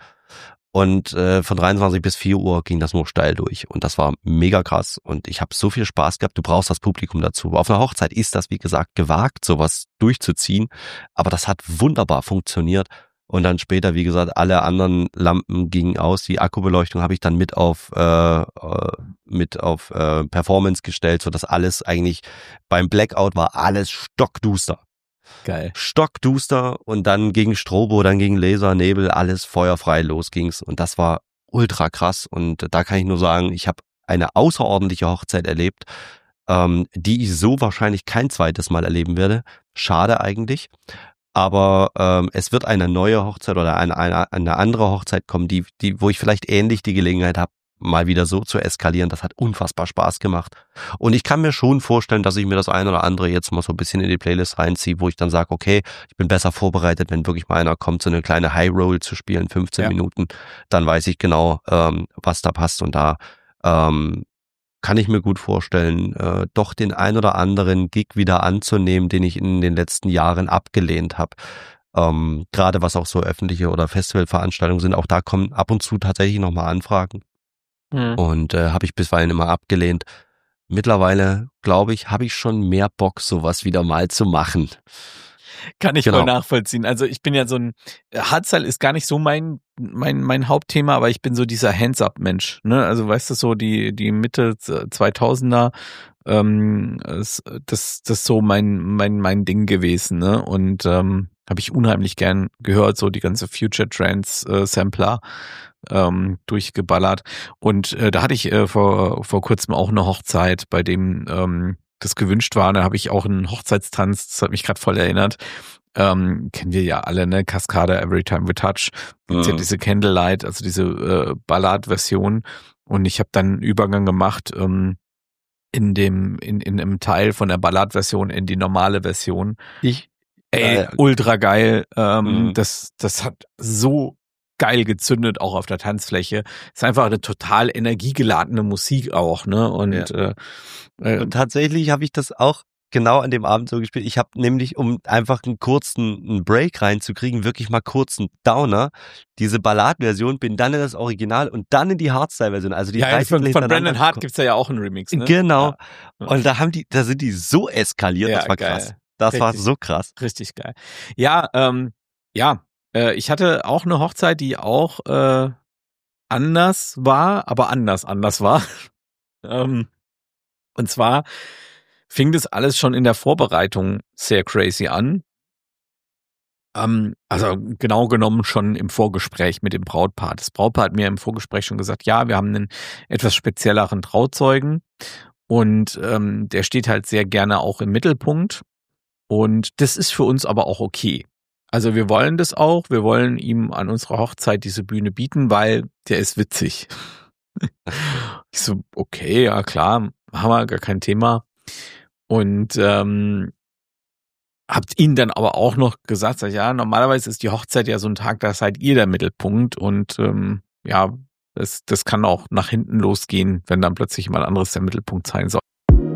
Und äh, von dreiundzwanzig bis vier Uhr ging das nur steil durch. Und das war mega krass. Und ich habe so viel Spaß gehabt. Du brauchst das Publikum dazu. Auf einer Hochzeit ist das, wie gesagt, gewagt, sowas durchzuziehen. Aber das hat wunderbar funktioniert. Und dann später, wie gesagt, alle anderen Lampen gingen aus. Die Akkubeleuchtung habe ich dann mit auf äh, mit auf äh, Performance gestellt, sodass alles eigentlich beim Blackout war alles stockduster. Geil. Stockduster und dann gegen Strobo, dann gegen Laser, Nebel, alles feuerfrei, los ging's. Und das war ultra krass. Und da kann ich nur sagen, ich habe eine außerordentliche Hochzeit erlebt, ähm, die ich so wahrscheinlich kein zweites Mal erleben werde. Schade eigentlich. Aber ähm, es wird eine neue Hochzeit oder eine, eine, eine andere Hochzeit kommen, die, die, wo ich vielleicht ähnlich die Gelegenheit habe, mal wieder so zu eskalieren. Das hat unfassbar Spaß gemacht. Und ich kann mir schon vorstellen, dass ich mir das ein oder andere jetzt mal so ein bisschen in die Playlist reinziehe, wo ich dann sage, okay, ich bin besser vorbereitet, wenn wirklich mal einer kommt, so eine kleine High Roll zu spielen, fünfzehn ja. Minuten, dann weiß ich genau, ähm, was da passt. Und da ähm, kann ich mir gut vorstellen, äh, doch den ein oder anderen Gig wieder anzunehmen, den ich in den letzten Jahren abgelehnt habe. Ähm, gerade was auch so öffentliche oder Festivalveranstaltungen sind, auch da kommen ab und zu tatsächlich nochmal Anfragen. Mhm. Und äh, habe ich bisweilen immer abgelehnt. Mittlerweile, glaube ich, habe ich schon mehr Bock, sowas wieder mal zu machen. Kann ich Genau. voll nachvollziehen. Also ich bin ja so ein, Hardstyle ist gar nicht so mein mein mein Hauptthema, aber ich bin so dieser Hands-up-Mensch. Ne? Also weißt du, so die die Mitte zweitausender, ähm, das das ist so mein mein mein Ding gewesen. Ne? Und ähm, habe ich unheimlich gern gehört, so die ganze Future Trance äh, Sampler ähm, durchgeballert. Und äh, da hatte ich äh, vor vor kurzem auch eine Hochzeit, bei dem ähm, das gewünscht war. Da habe ich auch einen Hochzeitstanz, das hat mich gerade voll erinnert. Ähm, kennen wir ja alle, ne? Cascada, Every Time We Touch. Gibt's mhm. ja diese Candlelight, also diese äh, Ballad-Version. Und ich habe dann einen Übergang gemacht ähm, in dem in in einem Teil von der Ballad-Version in die normale Version. Ich Ey, äh, ultra geil. Ähm, mhm. Das das hat so geil gezündet, auch auf der Tanzfläche. Ist einfach eine total energiegeladene Musik auch, ne? Und, ja. äh, äh, Und tatsächlich habe ich das auch genau an dem Abend so gespielt. Ich habe nämlich, um einfach einen kurzen einen Break reinzukriegen, wirklich mal kurz einen Downer, diese Ballad-Version, bin dann in das Original und dann in die Hardstyle-Version. Also die ja, ja, von, von Brennan Hart gibt's ja auch einen Remix, ne? Genau. Ja. Und da haben die, da sind die so eskaliert, ja, das war geil. krass. Das richtig, war so krass. Richtig geil. Ja, ähm, ja, äh, ich hatte auch eine Hochzeit, die auch äh, anders war, aber anders anders war. ähm, und zwar fing das alles schon in der Vorbereitung sehr crazy an. Ähm, also genau genommen schon im Vorgespräch mit dem Brautpaar. Das Brautpaar hat mir im Vorgespräch schon gesagt, ja, wir haben einen etwas spezielleren Trauzeugen und ähm, der steht halt sehr gerne auch im Mittelpunkt und das ist für uns aber auch okay. Also wir wollen das auch, wir wollen ihm an unserer Hochzeit diese Bühne bieten, weil der ist witzig. Ich so, okay, ja klar, machen wir, gar kein Thema. Und ähm, habt ihn dann aber auch noch gesagt, sag ich, ja, normalerweise ist die Hochzeit ja so ein Tag, da seid ihr der Mittelpunkt und ähm, ja, das, das kann auch nach hinten losgehen, wenn dann plötzlich jemand anderes der Mittelpunkt sein soll.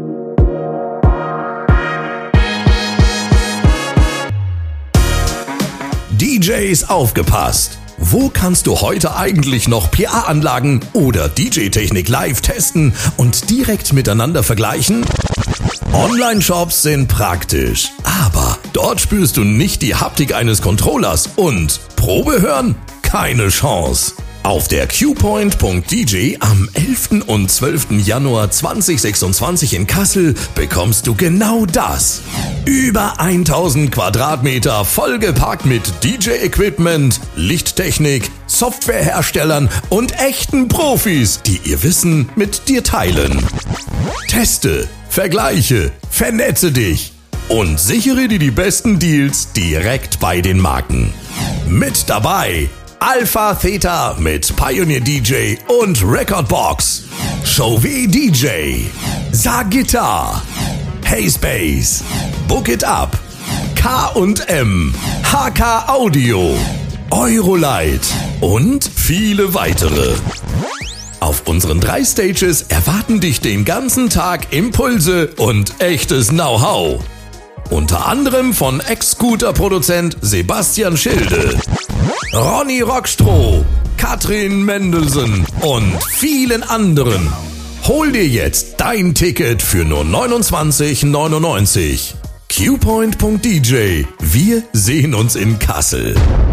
D Js aufgepasst! Wo kannst du heute eigentlich noch P A-Anlagen oder D J-Technik live testen und direkt miteinander vergleichen? Online-Shops sind praktisch, aber dort spürst du nicht die Haptik eines Controllers und Probe hören? Keine Chance! Auf der Q Point Punkt D J am elften und zwölften Januar zweitausendsechsundzwanzig in Kassel bekommst du genau das. Über tausend Quadratmeter vollgepackt mit D J-Equipment, Lichttechnik, Softwareherstellern und echten Profis, die ihr Wissen mit dir teilen. Teste, vergleiche, vernetze dich und sichere dir die besten Deals direkt bei den Marken. Mit dabei Alpha Theta mit Pioneer D J und Recordbox, Chauvet D J, Sagitar, Hayspace, Book It Up, K und M, H K Audio, Eurolight und viele weitere. Auf unseren drei Stages erwarten dich den ganzen Tag Impulse und echtes Know-how. Unter anderem von Ex-Scooter-Produzent Sebastian Schilde, Ronny Rockstroh, Katrin Mendelsen und vielen anderen. Hol dir jetzt dein Ticket für nur neunundzwanzig neunundneunzig. Q Point Punkt D J. Wir sehen uns in Kassel.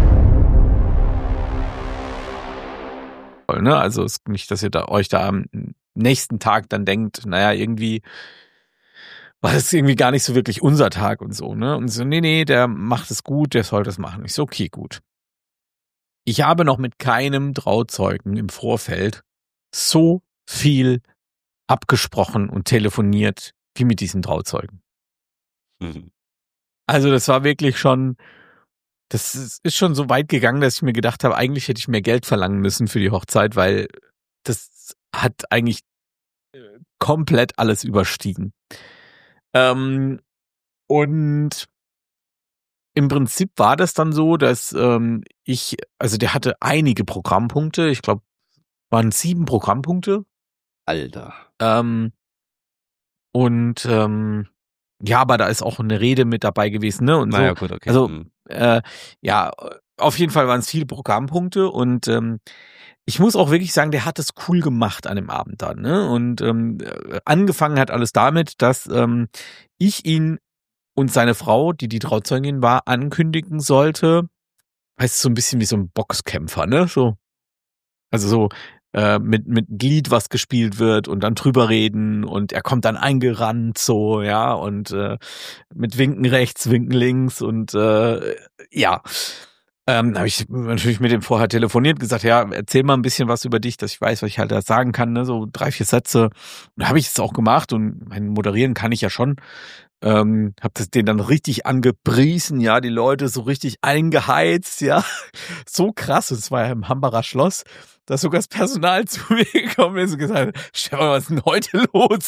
Also ist nicht, dass ihr da, euch da am nächsten Tag dann denkt, naja, irgendwie war das irgendwie gar nicht so wirklich unser Tag und so, ne? Und so, nee, nee, der macht es gut, der soll das machen. Ich so, okay, gut. Ich habe noch mit keinem Trauzeugen im Vorfeld so viel abgesprochen und telefoniert wie mit diesem Trauzeugen. Mhm. Also das war wirklich schon, das ist schon so weit gegangen, dass ich mir gedacht habe, eigentlich hätte ich mehr Geld verlangen müssen für die Hochzeit, weil das hat eigentlich komplett alles überstiegen. Ähm, und im Prinzip war das dann so, dass ähm, ich, also der hatte einige Programmpunkte, ich glaube, waren sieben Programmpunkte. Alter. Ähm, und ähm, ja, aber da ist auch eine Rede mit dabei gewesen, ne? Und naja, so. gut, okay. Also äh, ja, auf jeden Fall waren es viele Programmpunkte und ähm, ich muss auch wirklich sagen, der hat es cool gemacht an dem Abend dann, ne? Und ähm, angefangen hat alles damit, dass ähm, ich ihn und seine Frau, die die Trauzeugin war, ankündigen sollte. Heißt so ein bisschen wie so ein Boxkämpfer, ne? So, also so äh, mit mit Glied, was gespielt wird und dann drüber reden und er kommt dann eingerannt, so, ja, und äh, mit Winken rechts, Winken links und äh, ja. Ähm, da habe ich natürlich mit dem vorher telefoniert, gesagt, ja, erzähl mal ein bisschen was über dich, dass ich weiß, was ich halt da sagen kann, ne, so drei, vier Sätze. Und da habe ich es auch gemacht und mein Moderieren kann ich ja schon. Ähm, hab das den dann richtig angepriesen, ja, die Leute so richtig eingeheizt, ja, so krass. Und es war ja im Hambacher Schloss, dass sogar das Personal zu mir gekommen ist und gesagt hat, Stefan, was ist denn heute los?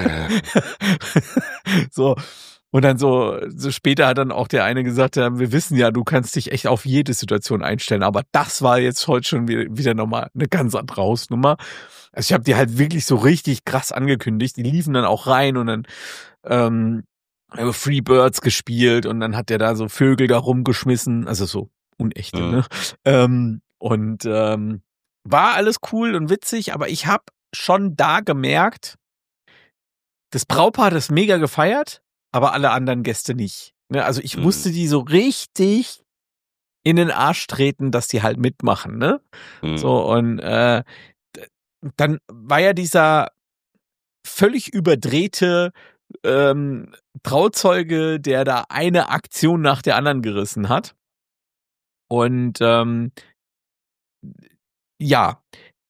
So. Und dann so, so später hat dann auch der eine gesagt, ja, wir wissen ja, du kannst dich echt auf jede Situation einstellen, aber das war jetzt heute schon wieder, wieder nochmal eine ganz andere Hausnummer. Also ich habe die halt wirklich so richtig krass angekündigt, die liefen dann auch rein und dann ähm, Free Birds gespielt und dann hat der da so Vögel da rumgeschmissen, also so unechte, ja. Ne? Ähm, und ähm, war alles cool und witzig, aber ich habe schon da gemerkt, das Brautpaar hat das mega gefeiert, aber alle anderen Gäste nicht. Also ich musste die so richtig in den Arsch treten, dass die halt mitmachen, ne? Mhm. So, und äh, dann war ja dieser völlig überdrehte ähm, Trauzeuge, der da eine Aktion nach der anderen gerissen hat. Und ähm, ja,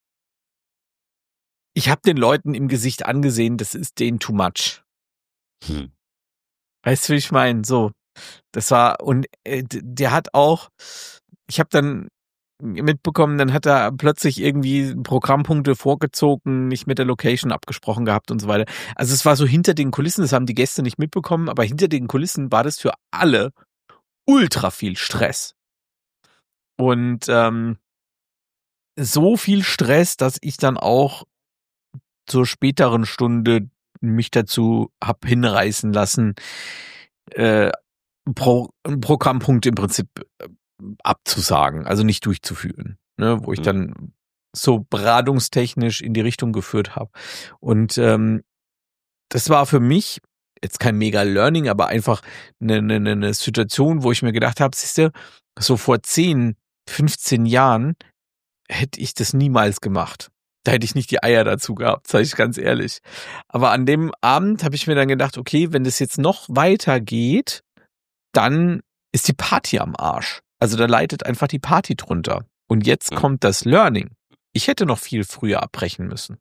ich habe den Leuten im Gesicht angesehen, das ist denen too much. Hm. Weißt du, wie ich meine? So, das war, und äh, der hat auch, ich habe dann mitbekommen, dann hat er plötzlich irgendwie Programmpunkte vorgezogen, nicht mit der Location abgesprochen gehabt und so weiter. Also es war so hinter den Kulissen, das haben die Gäste nicht mitbekommen, aber hinter den Kulissen war das für alle ultra viel Stress. Und ähm, so viel Stress, dass ich dann auch zur späteren Stunde mich dazu hab hinreißen lassen, äh, Pro, Programmpunkte im Prinzip abzusagen, also nicht durchzuführen, ne, wo ich Mhm. dann so beratungstechnisch in die Richtung geführt habe. Und ähm, das war für mich jetzt kein mega Learning, aber einfach eine, eine, eine Situation, wo ich mir gedacht habe, siehst du, so vor zehn, fünfzehn Jahren hätte ich das niemals gemacht. Da hätte ich nicht die Eier dazu gehabt, sage ich ganz ehrlich. Aber an dem Abend habe ich mir dann gedacht, okay, wenn das jetzt noch weiter geht, dann ist die Party am Arsch. Also da leidet einfach die Party drunter. Und jetzt Mhm. kommt das Learning. Ich hätte noch viel früher abbrechen müssen.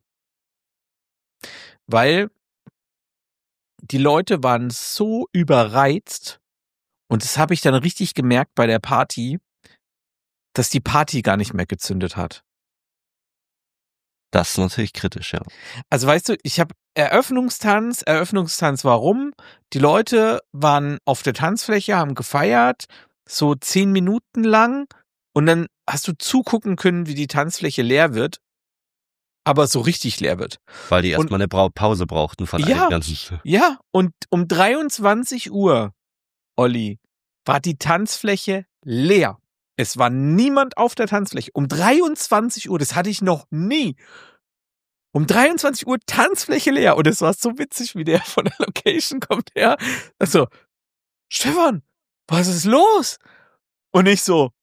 Weil die Leute waren so überreizt und das habe ich dann richtig gemerkt bei der Party, dass die Party gar nicht mehr gezündet hat. Das ist natürlich kritisch, ja. Also weißt du, ich habe Eröffnungstanz, Eröffnungstanz warum? Die Leute waren auf der Tanzfläche, haben gefeiert, so zehn Minuten lang und dann hast du zugucken können, wie die Tanzfläche leer wird, aber so richtig leer wird. Weil die Und- erstmal eine Brau- Pause brauchten von Ja. all dem ganzen. Ja, und um dreiundzwanzig Uhr, Olli, war die Tanzfläche leer. Es war niemand auf der Tanzfläche. Um dreiundzwanzig Uhr, das hatte ich noch nie. Um dreiundzwanzig Uhr Tanzfläche leer. Und es war so witzig, wie der von der Location kommt her. Also, Stefan, was ist los? Und ich so,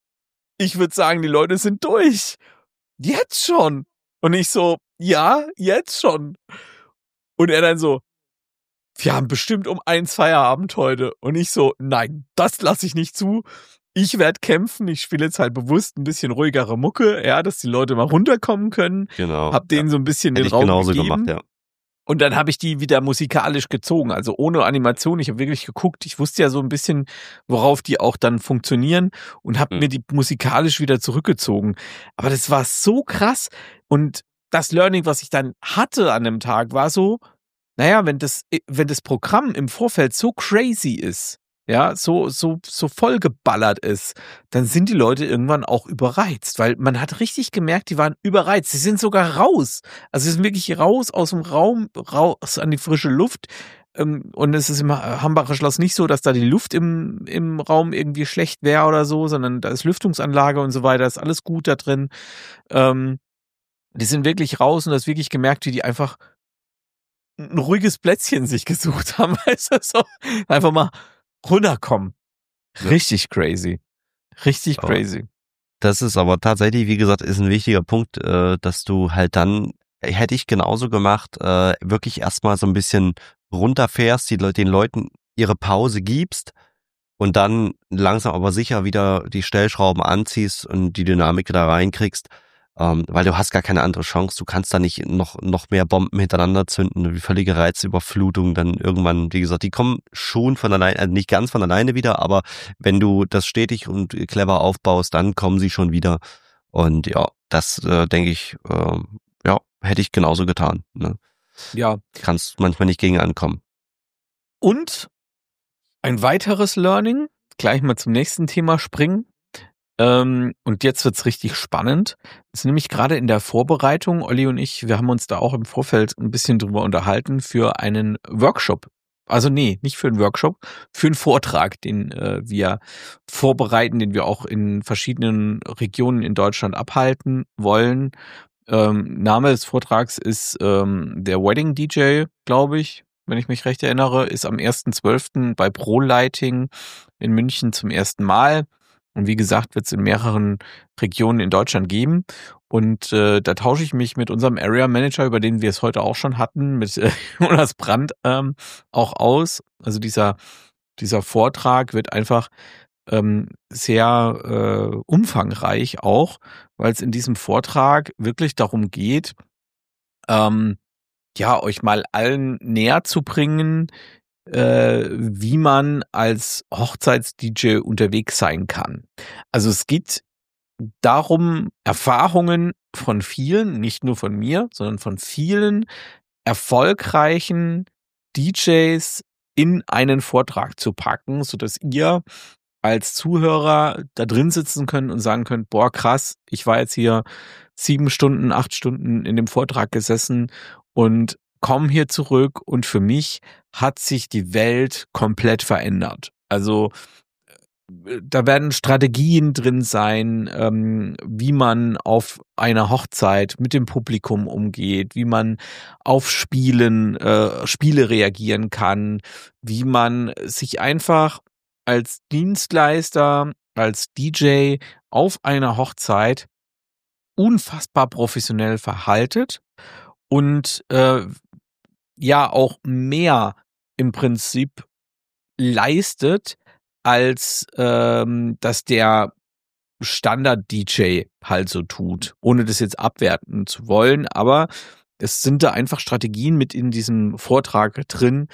ich würde sagen, die Leute sind durch. Jetzt schon. Und ich so, ja, jetzt schon. Und er dann so, wir haben bestimmt um eins Feierabend heute. Und ich so, nein, das lasse ich nicht zu. Ich werde kämpfen. Ich spiele jetzt halt bewusst ein bisschen ruhigere Mucke, ja, dass die Leute mal runterkommen können. Genau. Hab denen so ein bisschen Hätte den ich Raum genauso gegeben. gemacht, ja. Und dann habe ich die wieder musikalisch gezogen, also ohne Animation. Ich habe wirklich geguckt. Ich wusste ja so ein bisschen, worauf die auch dann funktionieren und habe Mhm. mir die musikalisch wieder zurückgezogen. Aber das war so krass. Und das Learning, was ich dann hatte an dem Tag, war so, naja, wenn das, wenn das Programm im Vorfeld so crazy ist, ja, so, so, so vollgeballert ist, dann sind die Leute irgendwann auch überreizt, weil man hat richtig gemerkt, die waren überreizt. Sie sind sogar raus. Also sie sind wirklich raus aus dem Raum, raus an die frische Luft. Ähm, Und es ist im Hambacher Schloss nicht so, dass da die Luft im, im Raum irgendwie schlecht wäre oder so, sondern da ist Lüftungsanlage und so weiter, ist alles gut da drin. Ähm, Die sind wirklich raus und das wirklich gemerkt, wie die einfach ein ruhiges Plätzchen sich gesucht haben, weißt du, so einfach mal runterkommen. Ja. Richtig crazy. Richtig Aber- crazy. Das ist aber tatsächlich, wie gesagt, ist ein wichtiger Punkt, äh, dass du halt dann, hätte ich genauso gemacht, äh, wirklich erstmal so ein bisschen runterfährst, die, Leu- den Leuten ihre Pause gibst und dann langsam aber sicher wieder die Stellschrauben anziehst und die Dynamik da reinkriegst, ähm, weil du hast gar keine andere Chance. Du kannst da nicht noch noch mehr Bomben hintereinander zünden, die völlige Reizüberflutung dann irgendwann, wie gesagt, die kommen schon von alleine, also nicht ganz von alleine wieder, aber wenn du das stetig und clever aufbaust, dann kommen sie schon wieder. Und ja, das äh, denke ich, äh, ja, hätte ich genauso getan. Ne? Ja. Kannst manchmal nicht gegen ankommen. Und ein weiteres Learning, gleich mal zum nächsten Thema springen. Ähm, und jetzt wird's richtig spannend. Das ist nämlich gerade in der Vorbereitung, Olli und ich, wir haben uns da auch im Vorfeld ein bisschen drüber unterhalten für einen Workshop. Also nee, nicht für einen Workshop, für einen Vortrag, den äh, wir vorbereiten, den wir auch in verschiedenen Regionen in Deutschland abhalten wollen. Ähm, Name des Vortrags ist ähm, der Wedding D J, glaube ich, wenn ich mich recht erinnere, ist am ersten zwölften bei Pro Lighting in München zum ersten Mal. Und wie gesagt, wird es in mehreren Regionen in Deutschland geben. Und äh, da tausche ich mich mit unserem Area Manager, über den wir es heute auch schon hatten, mit äh, Jonas Brandt ähm, auch aus. Also dieser, dieser Vortrag wird einfach ähm, sehr äh, umfangreich auch, weil es in diesem Vortrag wirklich darum geht, ähm, ja, euch mal allen näher zu bringen, äh, wie man als Hochzeits-D J unterwegs sein kann. Also es geht darum, Erfahrungen von vielen, nicht nur von mir, sondern von vielen erfolgreichen D Js in einen Vortrag zu packen, sodass ihr als Zuhörer da drin sitzen könnt und sagen könnt, boah, krass, ich war jetzt hier sieben Stunden, acht Stunden in dem Vortrag gesessen und komme hier zurück und für mich hat sich die Welt komplett verändert. Also da werden Strategien drin sein, ähm, wie man auf einer Hochzeit mit dem Publikum umgeht, wie man auf Spielen, äh, Spiele reagieren kann, wie man sich einfach als Dienstleister, als D J auf einer Hochzeit unfassbar professionell verhaltet und äh, ja auch mehr im Prinzip leistet, als ähm, dass der Standard-D J halt so tut, ohne das jetzt abwerten zu wollen, aber es sind da einfach Strategien mit in diesem Vortrag drin,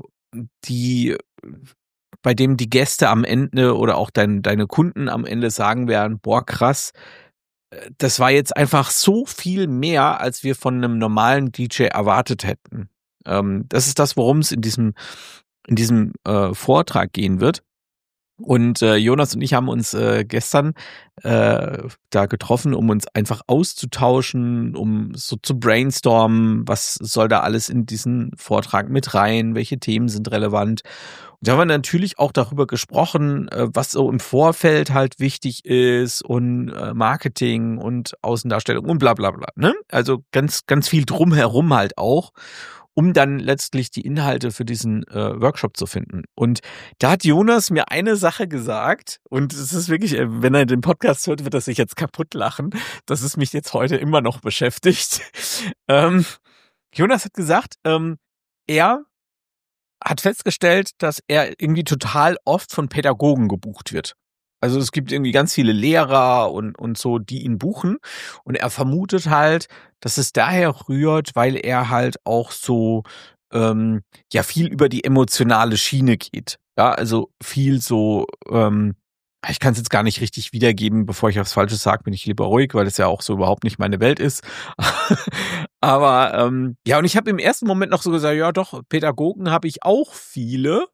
die bei dem die Gäste am Ende oder auch dein, deine Kunden am Ende sagen werden, boah krass, das war jetzt einfach so viel mehr, als wir von einem normalen D J erwartet hätten. Ähm, das ist das, worum es in diesem, in diesem äh, Vortrag gehen wird. Und äh, Jonas und ich haben uns äh, gestern äh, da getroffen, um uns einfach auszutauschen, um so zu brainstormen, was soll da alles in diesen Vortrag mit rein, welche Themen sind relevant. Und da haben wir natürlich auch darüber gesprochen, äh, was so im Vorfeld halt wichtig ist und äh, Marketing und Außendarstellung und bla bla bla. Ne? Also ganz, ganz viel drumherum halt auch, um dann letztlich die Inhalte für diesen äh, Workshop zu finden. Und da hat Jonas mir eine Sache gesagt, und es ist wirklich, äh, wenn er den Podcast hört, wird er sich jetzt kaputt lachen, dass es mich jetzt heute immer noch beschäftigt. ähm, Jonas hat gesagt, ähm, er hat festgestellt, dass er irgendwie total oft von Pädagogen gebucht wird. Also es gibt irgendwie ganz viele Lehrer und, und so, die ihn buchen. Und er vermutet halt, dass es daher rührt, weil er halt auch so ähm, ja viel über die emotionale Schiene geht. Ja, also viel so, ähm, ich kann es jetzt gar nicht richtig wiedergeben, bevor ich was Falsches sage, bin ich lieber ruhig, weil das ja auch so überhaupt nicht meine Welt ist. Aber ähm, ja, und ich habe im ersten Moment noch so gesagt, ja doch, Pädagogen habe ich auch viele.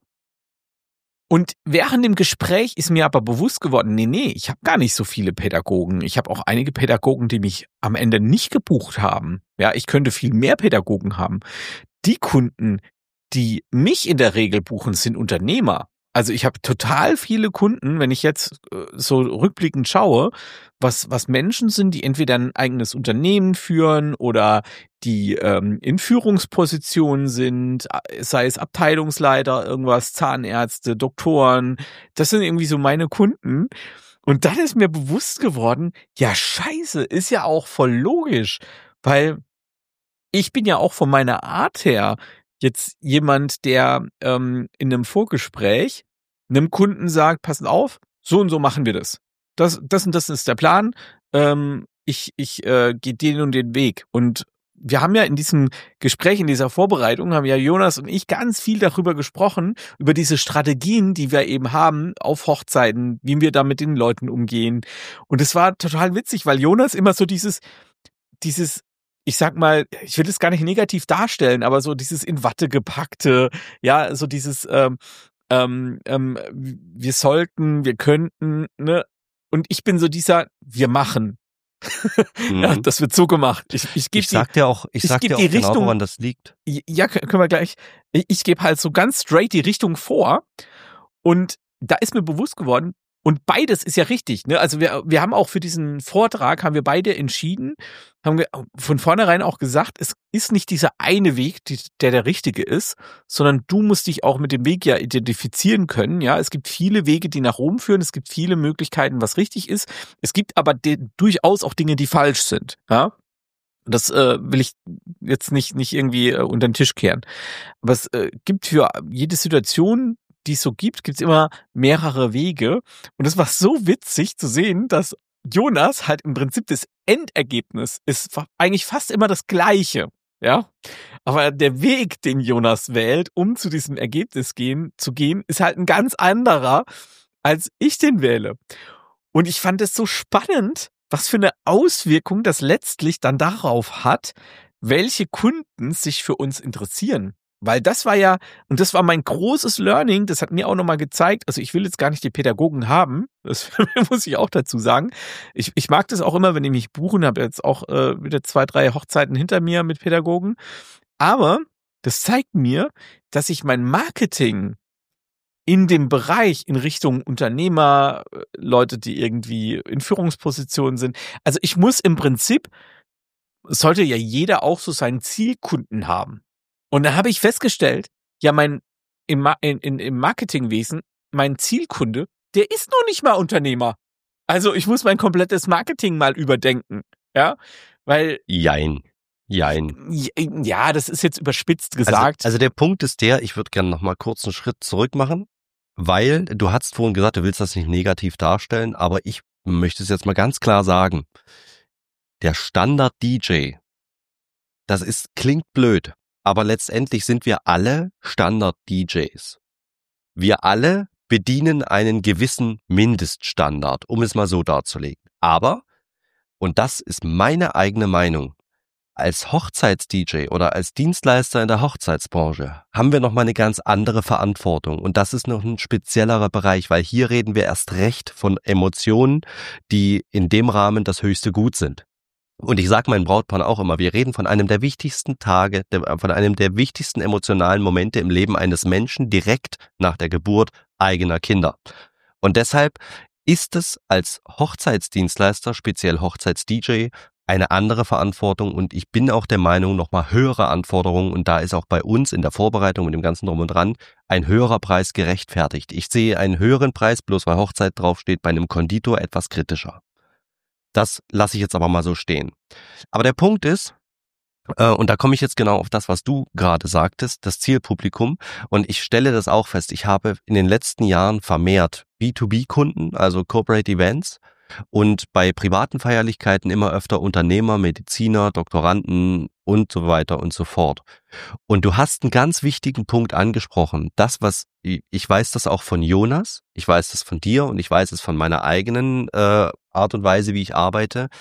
Und während dem Gespräch ist mir aber bewusst geworden, nee, nee, ich habe gar nicht so viele Pädagogen. Ich habe auch einige Pädagogen, die mich am Ende nicht gebucht haben. Ja, ich könnte viel mehr Pädagogen haben. Die Kunden, die mich in der Regel buchen, sind Unternehmer. Also ich habe total viele Kunden, wenn ich jetzt äh, so rückblickend schaue, was was Menschen sind, die entweder ein eigenes Unternehmen führen oder die ähm, in Führungspositionen sind, sei es Abteilungsleiter, irgendwas, Zahnärzte, Doktoren. Das sind irgendwie so meine Kunden. Und dann ist mir bewusst geworden, ja scheiße, ist ja auch voll logisch, weil ich bin ja auch von meiner Art her jetzt jemand, der ähm, in einem Vorgespräch einem Kunden sagt, passen auf, so und so machen wir das. Das, das und das ist der Plan. Ähm, ich ich äh, gehe den und den Weg. Und wir haben ja in diesem Gespräch, in dieser Vorbereitung, haben ja Jonas und ich ganz viel darüber gesprochen, über diese Strategien, die wir eben haben auf Hochzeiten, wie wir da mit den Leuten umgehen. Und es war total witzig, weil Jonas immer so dieses, dieses ich sag mal, ich will es gar nicht negativ darstellen, aber so dieses in Watte gepackte, ja, so dieses, ähm, ähm, ähm, wir sollten, wir könnten, ne? Und ich bin so dieser, wir machen. Mhm. Ja, das wird so gemacht. Ich, ich, geb ich sag dir auch, ich, ich sag dir auch Richtung, genau, woran das liegt. Ja, können wir gleich. Ich, ich gebe halt so ganz straight die Richtung vor. Und da ist mir bewusst geworden, Und beides ist ja richtig, ne? Also wir, wir haben auch für diesen Vortrag, haben wir beide entschieden, haben wir von vornherein auch gesagt, es ist nicht dieser eine Weg, die, der der richtige ist, sondern du musst dich auch mit dem Weg ja identifizieren können, ja? Es gibt viele Wege, die nach Rom führen, es gibt viele Möglichkeiten, was richtig ist. Es gibt aber de- durchaus auch Dinge, die falsch sind, ja? Das äh, will ich jetzt nicht, nicht irgendwie äh, unter den Tisch kehren. Aber es äh, gibt für jede Situation, die es so gibt, gibt es immer mehrere Wege. Und es war so witzig zu sehen, dass Jonas halt im Prinzip das Endergebnis ist eigentlich fast immer das Gleiche, ja. Aber der Weg, den Jonas wählt, um zu diesem Ergebnis gehen, zu gehen, ist halt ein ganz anderer, als ich den wähle. Und ich fand es so spannend, was für eine Auswirkung das letztlich dann darauf hat, welche Kunden sich für uns interessieren. Weil das war ja, und das war mein großes Learning, das hat mir auch nochmal gezeigt, also ich will jetzt gar nicht die Pädagogen haben, das muss ich auch dazu sagen. Ich, ich mag das auch immer, wenn ich mich buchen, habe jetzt auch äh, wieder zwei, drei Hochzeiten hinter mir mit Pädagogen. Aber das zeigt mir, dass ich mein Marketing in dem Bereich in Richtung Unternehmer, Leute, die irgendwie in Führungspositionen sind, also ich muss im Prinzip, sollte ja jeder auch so seinen Zielkunden haben. Und da habe ich festgestellt, ja, mein im, in, in, im Marketingwesen, mein Zielkunde, der ist noch nicht mal Unternehmer. Also ich muss mein komplettes Marketing mal überdenken, ja, weil Jein. Jein. Ja, das ist jetzt überspitzt gesagt. Also, also der Punkt ist der, ich würde gerne noch mal kurz einen Schritt zurück machen, weil du hast vorhin gesagt, du willst das nicht negativ darstellen, aber ich möchte es jetzt mal ganz klar sagen. Der Standard-D J, das ist, klingt blöd, aber letztendlich sind wir alle Standard-D Js. Wir alle bedienen einen gewissen Mindeststandard, um es mal so darzulegen. Aber, und das ist meine eigene Meinung, als Hochzeits-D J oder als Dienstleister in der Hochzeitsbranche haben wir nochmal eine ganz andere Verantwortung. Und das ist noch ein speziellerer Bereich, weil hier reden wir erst recht von Emotionen, die in dem Rahmen das höchste Gut sind. Und ich sage meinen Brautpaaren auch immer, wir reden von einem der wichtigsten Tage, von einem der wichtigsten emotionalen Momente im Leben eines Menschen direkt nach der Geburt eigener Kinder. Und deshalb ist es als Hochzeitsdienstleister, speziell Hochzeits-D J, eine andere Verantwortung und ich bin auch der Meinung, nochmal höhere Anforderungen und da ist auch bei uns in der Vorbereitung und dem ganzen Drum und Dran ein höherer Preis gerechtfertigt. Ich sehe einen höheren Preis, bloß weil Hochzeit draufsteht, bei einem Konditor etwas kritischer. Das lasse ich jetzt aber mal so stehen. Aber der Punkt ist, äh, und da komme ich jetzt genau auf das, was du gerade sagtest, das Zielpublikum. Und ich stelle das auch fest, ich habe in den letzten Jahren vermehrt B zwei B-Kunden, also Corporate Events, und bei privaten Feierlichkeiten immer öfter Unternehmer, Mediziner, Doktoranden und so weiter und so fort. Und du hast einen ganz wichtigen Punkt angesprochen. Das, was, ich weiß das auch von Jonas, ich weiß das von dir und ich weiß es von meiner eigenen äh, Art und Weise, wie ich arbeite,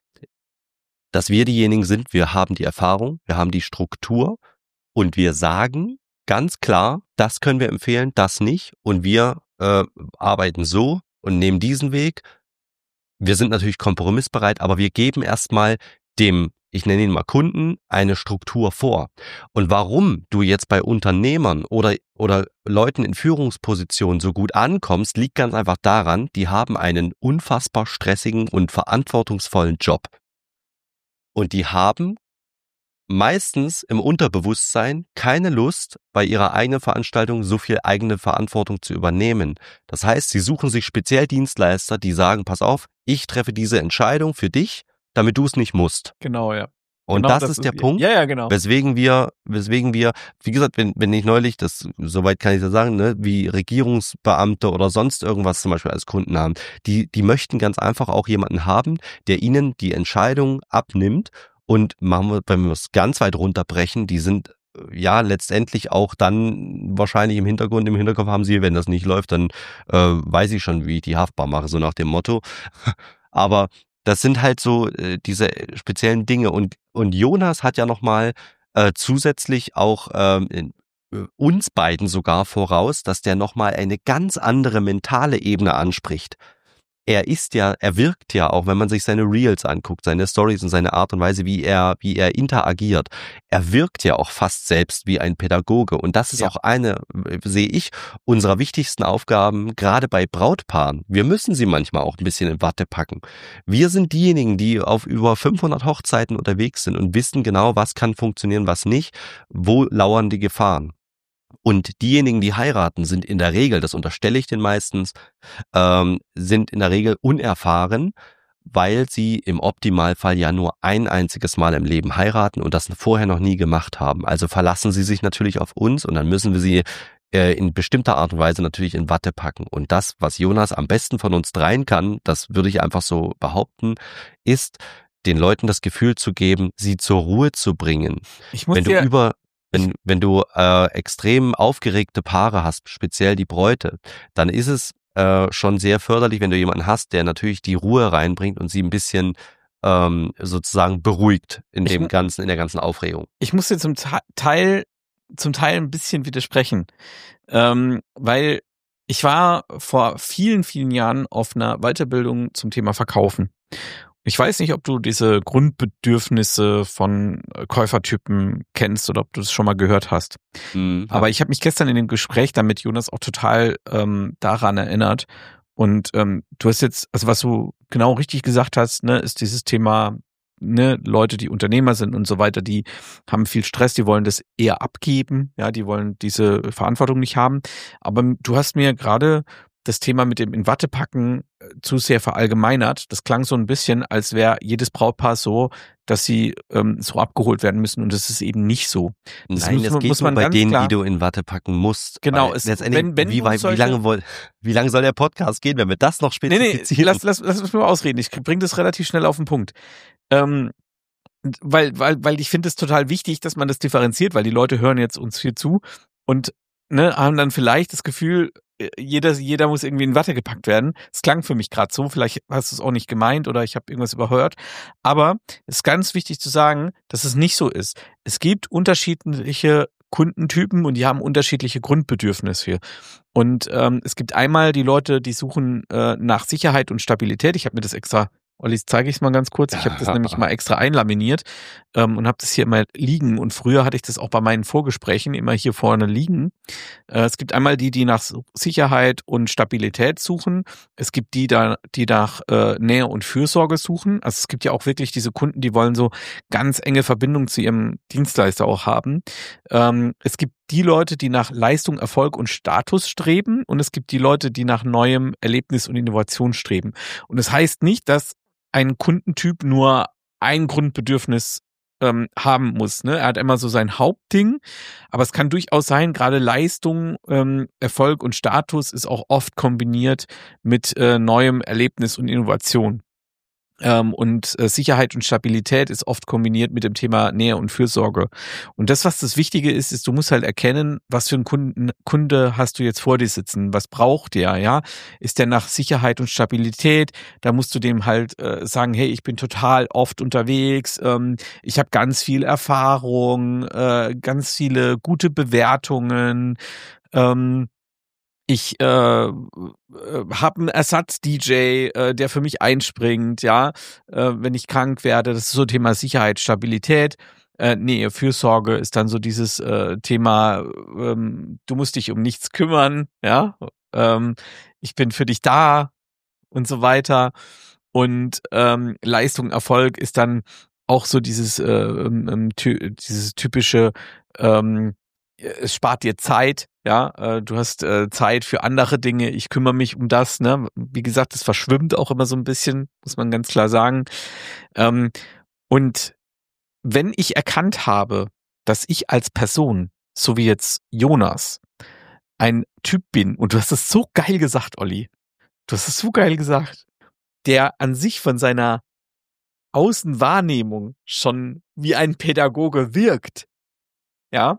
dass wir diejenigen sind, wir haben die Erfahrung, wir haben die Struktur und wir sagen ganz klar, das können wir empfehlen, das nicht und wir äh, arbeiten so und nehmen diesen Weg. Wir sind natürlich kompromissbereit, aber wir geben erstmal dem, ich nenne ihn mal Kunden, eine Struktur vor. Und warum du jetzt bei Unternehmern oder, oder Leuten in Führungspositionen so gut ankommst, liegt ganz einfach daran, die haben einen unfassbar stressigen und verantwortungsvollen Job. Und die haben meistens im Unterbewusstsein keine Lust, bei ihrer eigenen Veranstaltung so viel eigene Verantwortung zu übernehmen. Das heißt, sie suchen sich speziell Dienstleister, die sagen, pass auf, ich treffe diese Entscheidung für dich, damit du es nicht musst. Genau, ja. Und genau, das, das ist ist der die- Punkt, Ja, ja, genau. weswegen wir, weswegen wir, wie gesagt, wenn, wenn ich neulich, das, soweit kann ich das sagen, ne, wie Regierungsbeamte oder sonst irgendwas zum Beispiel als Kunden haben, die, die möchten ganz einfach auch jemanden haben, der ihnen die Entscheidung abnimmt. Und machen wir, wenn wir es ganz weit runterbrechen, die sind äh, ja letztendlich auch dann wahrscheinlich im Hintergrund, im Hinterkopf haben sie, wenn das nicht läuft, dann äh, weiß ich schon, wie ich die haftbar mache, so nach dem Motto. Aber das sind halt so äh, diese speziellen Dinge. Und, und Jonas hat ja nochmal äh, zusätzlich auch ähm, in, äh, uns beiden sogar voraus, dass der nochmal eine ganz andere mentale Ebene anspricht. er ist ja, er wirkt ja auch, wenn man sich seine Reels anguckt, seine Stories und seine Art und Weise, wie er, wie er interagiert. Er wirkt ja auch fast selbst wie ein Pädagoge. Und das ist ja auch eine, sehe ich, unserer wichtigsten Aufgaben, gerade bei Brautpaaren. Wir müssen sie manchmal auch ein bisschen in Watte packen. Wir sind diejenigen, die auf über fünfhundert Hochzeiten unterwegs sind und wissen genau, was kann funktionieren, was nicht, wo lauern die Gefahren. Und diejenigen, die heiraten, sind in der Regel, das unterstelle ich den meistens, ähm, sind in der Regel unerfahren, weil sie im Optimalfall ja nur ein einziges Mal im Leben heiraten und das vorher noch nie gemacht haben. Also verlassen sie sich natürlich auf uns und dann müssen wir sie äh, in bestimmter Art und Weise natürlich in Watte packen. Und das, was Jonas am besten von uns dreien kann, das würde ich einfach so behaupten, ist, den Leuten das Gefühl zu geben, sie zur Ruhe zu bringen. Ich muss Wenn du dir über Wenn, wenn du äh, extrem aufgeregte Paare hast, speziell die Bräute, dann ist es äh, schon sehr förderlich, wenn du jemanden hast, der natürlich die Ruhe reinbringt und sie ein bisschen ähm, sozusagen beruhigt in dem Ich- ganzen, in der ganzen Aufregung. ich muss dir zum Te- Teil, zum Teil ein bisschen widersprechen, ähm, weil ich war vor vielen, vielen Jahren auf einer Weiterbildung zum Thema Verkaufen. Ich weiß nicht, ob du diese Grundbedürfnisse von äh, Käufertypen kennst oder ob du das schon mal gehört hast. Mhm. Aber ich habe mich gestern in dem Gespräch dann mit Jonas auch total ähm, daran erinnert. Und ähm, du hast jetzt, also was du genau richtig gesagt hast, ne, ist dieses Thema, ne, Leute, die Unternehmer sind und so weiter, die haben viel Stress, die wollen das eher abgeben, ja, die wollen diese Verantwortung nicht haben. Aber du hast mir gerade das Thema mit dem in Watte packen äh, zu sehr verallgemeinert. Das klang so ein bisschen, als wäre jedes Brautpaar so, dass sie ähm, so abgeholt werden müssen und das ist eben nicht so. Das Nein, muss das man- geht muss nur man bei ganz denen, klar- die du in Watte packen musst. Genau, Weil es- letztendlich, wenn- wenn wie, du weit, wie solche- lange woll, wie lange soll der Podcast gehen, wenn wir das noch Nee, nee, spezifizieren? lass, lass, lass uns mal ausreden. Ich bringe das relativ schnell auf den Punkt. Ähm, weil, weil, weil ich finde es total wichtig, dass man das differenziert, weil die Leute hören jetzt uns hier zu und ne, haben dann vielleicht das Gefühl, äh, jeder, jeder muss irgendwie in Watte gepackt werden. Es klang für mich gerade so, vielleicht hast du es auch nicht gemeint oder ich habe irgendwas überhört. Aber es ist ganz wichtig zu sagen, dass es nicht so ist. Es gibt unterschiedliche Kundentypen und die haben unterschiedliche Grundbedürfnisse. Und ähm, es gibt einmal die Leute, die suchen äh, nach Sicherheit und Stabilität. Ich habe mir das extra, Olli, zeige ich es mal ganz kurz. Ich habe das nämlich mal extra einlaminiert ähm, und habe das hier immer liegen. Und früher hatte ich das auch bei meinen Vorgesprächen immer hier vorne liegen. Äh, es gibt einmal die, die nach Sicherheit und Stabilität suchen. Es gibt die, da, die nach äh, Nähe und Fürsorge suchen. Also es gibt ja auch wirklich diese Kunden, die wollen so ganz enge Verbindung zu ihrem Dienstleister auch haben. Ähm, es gibt die Leute, die nach Leistung, Erfolg und Status streben und es gibt die Leute, die nach neuem Erlebnis und Innovation streben. Und das heißt nicht, dass ein Kundentyp nur ein Grundbedürfnis ähm, haben muss. Ne? Er hat immer so sein Hauptding, aber es kann durchaus sein, gerade Leistung, ähm, Erfolg und Status ist auch oft kombiniert mit äh, neuem Erlebnis und Innovation. Ähm, und äh, Sicherheit und Stabilität ist oft kombiniert mit dem Thema Nähe und Fürsorge. Und das, was das Wichtige ist, ist, du musst halt erkennen, was für einen Kunden, Kunde hast du jetzt vor dir sitzen, was braucht der, ja? Ist der nach Sicherheit und Stabilität? Da musst du dem halt äh, sagen, hey, ich bin total oft unterwegs, ähm, ich habe ganz viel Erfahrung, äh, ganz viele gute Bewertungen, ähm, ich äh, äh, habe einen Ersatz-D J, äh, der für mich einspringt, ja, äh, wenn ich krank werde. Das ist so Thema Sicherheit, Stabilität. Äh, nee, Fürsorge ist dann so dieses äh, Thema, ähm, du musst dich um nichts kümmern, ja. Ähm, ich bin für dich da und so weiter. Und ähm, Leistung, Erfolg ist dann auch so dieses, äh, ähm, ty- dieses typische, ähm, es spart dir Zeit, ja, äh, du hast äh, Zeit für andere Dinge, ich kümmere mich um das, ne, wie gesagt, es verschwimmt auch immer so ein bisschen, muss man ganz klar sagen, ähm, und wenn ich erkannt habe, dass ich als Person, so wie jetzt Jonas, ein Typ bin, und du hast es so geil gesagt, Olli, du hast es so geil gesagt, der an sich von seiner Außenwahrnehmung schon wie ein Pädagoge wirkt, ja,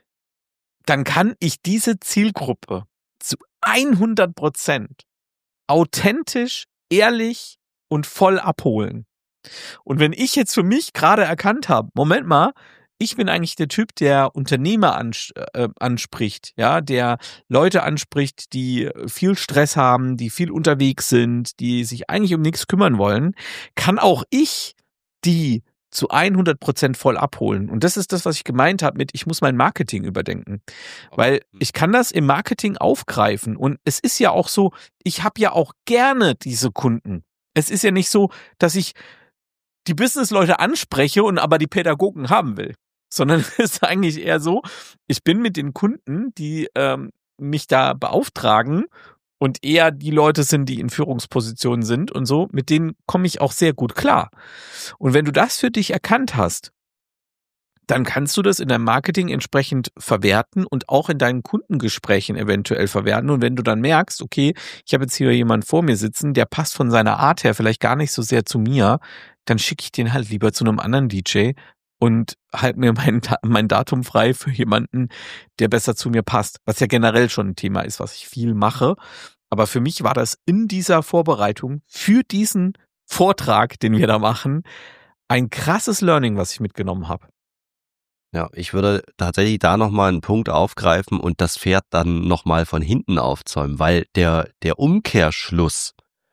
dann kann ich diese Zielgruppe zu hundert Prozent authentisch, ehrlich und voll abholen. Und wenn ich jetzt für mich gerade erkannt habe, Moment mal, ich bin eigentlich der Typ, der Unternehmer ans- äh, anspricht, ja, der Leute anspricht, die viel Stress haben, die viel unterwegs sind, die sich eigentlich um nichts kümmern wollen, kann auch ich die zu hundert Prozent voll abholen. Und das ist das, was ich gemeint habe mit, ich muss mein Marketing überdenken. Weil ich kann das im Marketing aufgreifen. Und es ist ja auch so, ich habe ja auch gerne diese Kunden. Es ist ja nicht so, dass ich die Businessleute anspreche und aber die Pädagogen haben will. Sondern es ist eigentlich eher so, ich bin mit den Kunden, die ähm, mich da beauftragen und eher die Leute sind, die in Führungspositionen sind und so, mit denen komme ich auch sehr gut klar. Und wenn du das für dich erkannt hast, dann kannst du das in deinem Marketing entsprechend verwerten und auch in deinen Kundengesprächen eventuell verwerten. Und wenn du dann merkst, okay, ich habe jetzt hier jemanden vor mir sitzen, der passt von seiner Art her vielleicht gar nicht so sehr zu mir, dann schicke ich den halt lieber zu einem anderen D J und halt mir mein, mein Datum frei für jemanden, der besser zu mir passt. Was ja generell schon ein Thema ist, was ich viel mache. Aber für mich war das in dieser Vorbereitung für diesen Vortrag, den wir da machen, ein krasses Learning, was ich mitgenommen habe. Ja, ich würde tatsächlich da nochmal einen Punkt aufgreifen und das Pferd dann nochmal von hinten aufzäumen, weil der, der Umkehrschluss,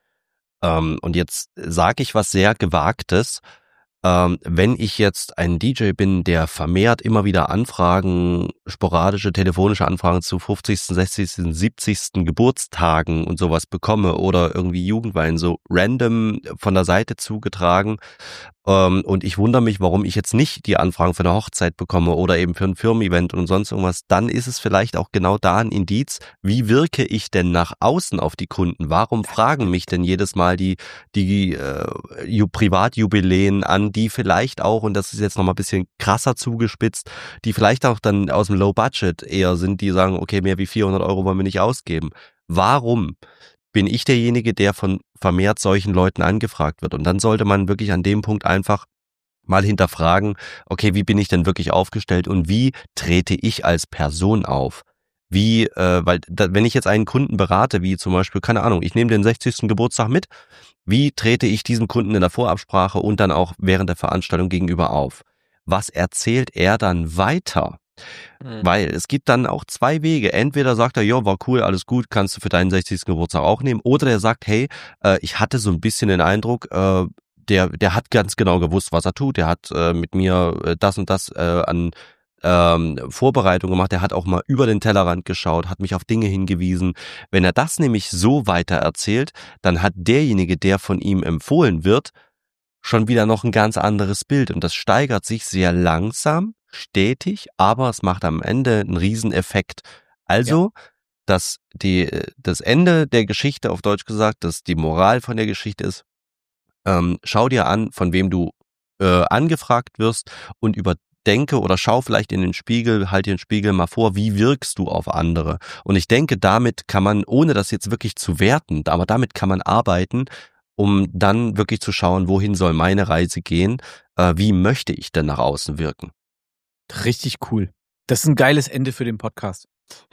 ähm, und jetzt sage ich was sehr Gewagtes, ähm, wenn ich jetzt ein D J bin, der vermehrt immer wieder Anfragen, sporadische telefonische Anfragen zu fünfzigsten, sechzigsten, siebzigsten Geburtstagen und sowas bekomme oder irgendwie Jugendweihen so random von der Seite zugetragen, ähm, und ich wundere mich, warum ich jetzt nicht die Anfragen für eine Hochzeit bekomme oder eben für ein Firmen-Event und sonst irgendwas, dann ist es vielleicht auch genau da ein Indiz, wie wirke ich denn nach außen auf die Kunden? Warum fragen mich denn jedes Mal die die äh, Privatjubiläen an, die vielleicht auch, und das ist jetzt nochmal ein bisschen krasser zugespitzt, die vielleicht auch dann aus dem Low-Budget eher sind, die sagen, okay, mehr wie vierhundert Euro wollen wir nicht ausgeben. Warum bin ich derjenige, der von vermehrt solchen Leuten angefragt wird? Und dann sollte man wirklich an dem Punkt einfach mal hinterfragen, okay, wie bin ich denn wirklich aufgestellt und wie trete ich als Person auf? Wie, äh, weil da, wenn ich jetzt einen Kunden berate, wie zum Beispiel, keine Ahnung, ich nehme den sechzigsten Geburtstag mit, wie trete ich diesem Kunden in der Vorabsprache und dann auch während der Veranstaltung gegenüber auf? Was erzählt er dann weiter? Mhm. Weil es gibt dann auch zwei Wege. Entweder sagt er, ja, war cool, alles gut, kannst du für deinen sechzigsten Geburtstag auch nehmen. Oder der sagt, hey, äh, ich hatte so ein bisschen den Eindruck, äh, der der hat ganz genau gewusst, was er tut. Der hat äh, mit mir äh, das und das äh, an ähm, Vorbereitung gemacht. Der hat auch mal über den Tellerrand geschaut, hat mich auf Dinge hingewiesen. Wenn er das nämlich so weiter erzählt, dann hat derjenige, der von ihm empfohlen wird, schon wieder noch ein ganz anderes Bild. Und das steigert sich sehr langsam, stetig, aber es macht am Ende einen Rieseneffekt. Also, ja. dass die, das Ende der Geschichte, auf Deutsch gesagt, dass die Moral von der Geschichte ist, ähm, schau dir an, von wem du äh, angefragt wirst und überdenke oder schau vielleicht in den Spiegel, halt den Spiegel mal vor, wie wirkst du auf andere? Und ich denke, damit kann man, ohne das jetzt wirklich zu werten, aber damit kann man arbeiten, um dann wirklich zu schauen, wohin soll meine Reise gehen, äh, wie möchte ich denn nach außen wirken. Richtig cool. Das ist ein geiles Ende für den Podcast.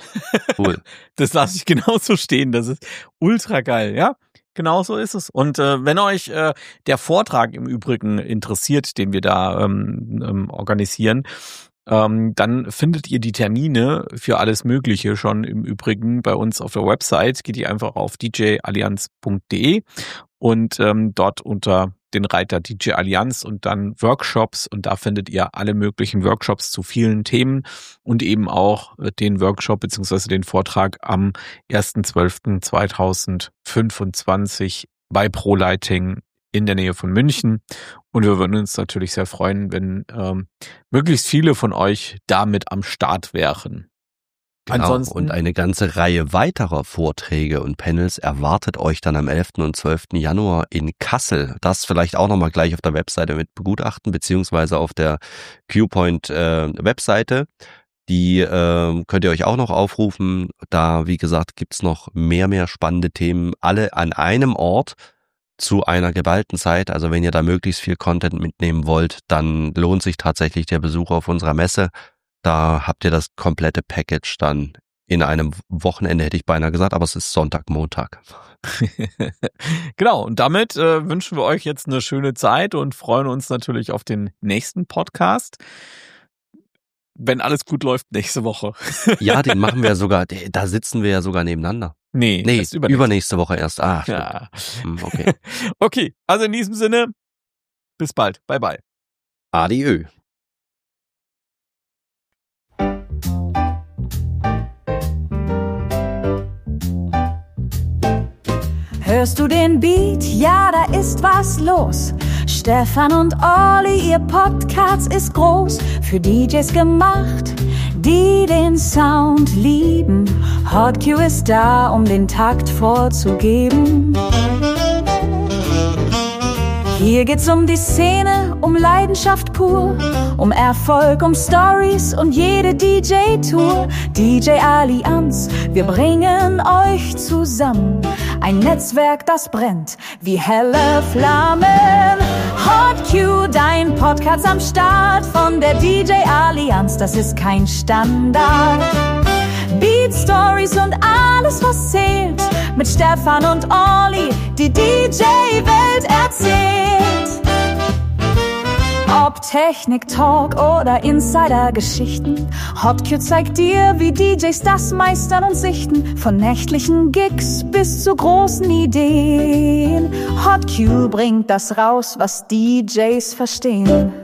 Cool. Das lasse ich genauso stehen. Das ist ultra geil, ja? Genau so ist es. Und äh, wenn euch äh, der Vortrag im Übrigen interessiert, den wir da ähm, ähm, organisieren, ähm, dann findet ihr die Termine für alles Mögliche schon im Übrigen bei uns auf der Website. Geht ihr einfach auf d j allianz punkt d e und ähm, dort unter den Reiter D J Allianz und dann Workshops, und da findet ihr alle möglichen Workshops zu vielen Themen und eben auch den Workshop bzw. den Vortrag am erster zwölfter zweitausendfünfundzwanzig bei ProLighting in der Nähe von München. Und wir würden uns natürlich sehr freuen, wenn ähm, möglichst viele von euch damit am Start wären. Genau, ansonsten, und eine ganze Reihe weiterer Vorträge und Panels erwartet euch dann am elften und zwölften Januar in Kassel. Das vielleicht auch nochmal gleich auf der Webseite mit begutachten, beziehungsweise auf der Q-Point äh, Webseite. Die äh, könnt ihr euch auch noch aufrufen. Da, wie gesagt, gibt's noch mehr, mehr spannende Themen, alle an einem Ort zu einer geballten Zeit. Also wenn ihr da möglichst viel Content mitnehmen wollt, dann lohnt sich tatsächlich der Besuch auf unserer Messe. Da habt ihr das komplette Package dann in einem Wochenende, hätte ich beinahe gesagt, aber es ist Sonntag, Montag. Genau, und damit äh, wünschen wir euch jetzt eine schöne Zeit und freuen uns natürlich auf den nächsten Podcast. wenn alles gut läuft, nächste Woche. Ja, den machen wir sogar, da sitzen wir ja sogar nebeneinander. Nee, nee übernächste. übernächste Woche erst. Ah, ja. Hm, okay. Okay, also in diesem Sinne, bis bald. Bye, bye. Adieu. Hörst du den Beat? Ja, da ist was los. Stefan und Olli, ihr Podcast ist groß. Für D Js gemacht, die den Sound lieben. Hot Q ist da, um den Takt vorzugeben. Hier geht's um die Szene, um Leidenschaft pur, um Erfolg, um Stories und jede D J-Tour. D J-Allianz, wir bringen euch zusammen. Ein Netzwerk, das brennt wie helle Flammen. Hot Q, dein Podcast am Start von der D J-Allianz, das ist kein Standard. Beat Stories und alles, was zählt. Mit Stefan und Olli, die D J-Welt erzählt. Ob Technik, Talk oder Insider-Geschichten, Hot Q zeigt dir, wie D Js das meistern und sichten. Von nächtlichen Gigs bis zu großen Ideen. Hot Q bringt das raus, was D Js verstehen.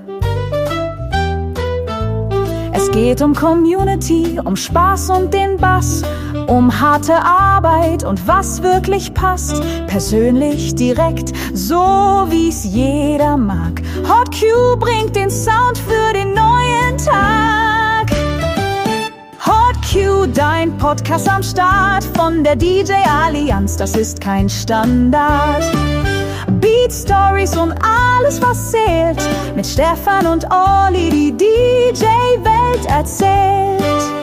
Es geht um Community, um Spaß und den Bass, um harte Arbeit und was wirklich passt. Persönlich, direkt, so wie's jeder mag. Hot Q bringt den Sound für den neuen Tag. Hot Q, dein Podcast am Start von der D J-Allianz, das ist kein Standard. Beat Stories und alles, was zählt. Mit Stefan und Olli, die D J-Welt erzählt.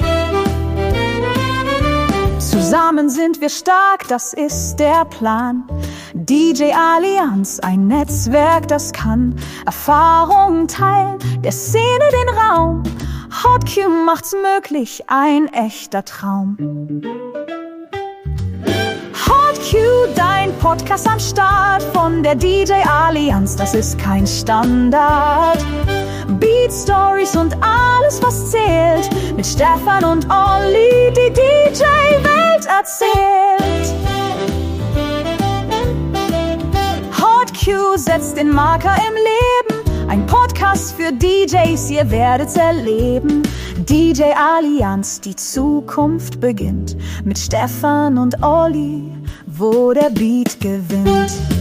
Zusammen sind wir stark, das ist der Plan. D J-Allianz, ein Netzwerk, das kann Erfahrungen teilen, der Szene den Raum. Hot Q macht's möglich, ein echter Traum. Hot Q, dein Podcast am Start von der D J-Allianz, das ist kein Standard. Beat Stories und alles, was zählt. Mit Stefan und Olli, die D J-Welt erzählt. Hot Q setzt den Marker im Leben. Ein Podcast für D Js, ihr werdet's erleben. D J-Allianz, die Zukunft beginnt. Mit Stefan und Olli, wo der Beat gewinnt.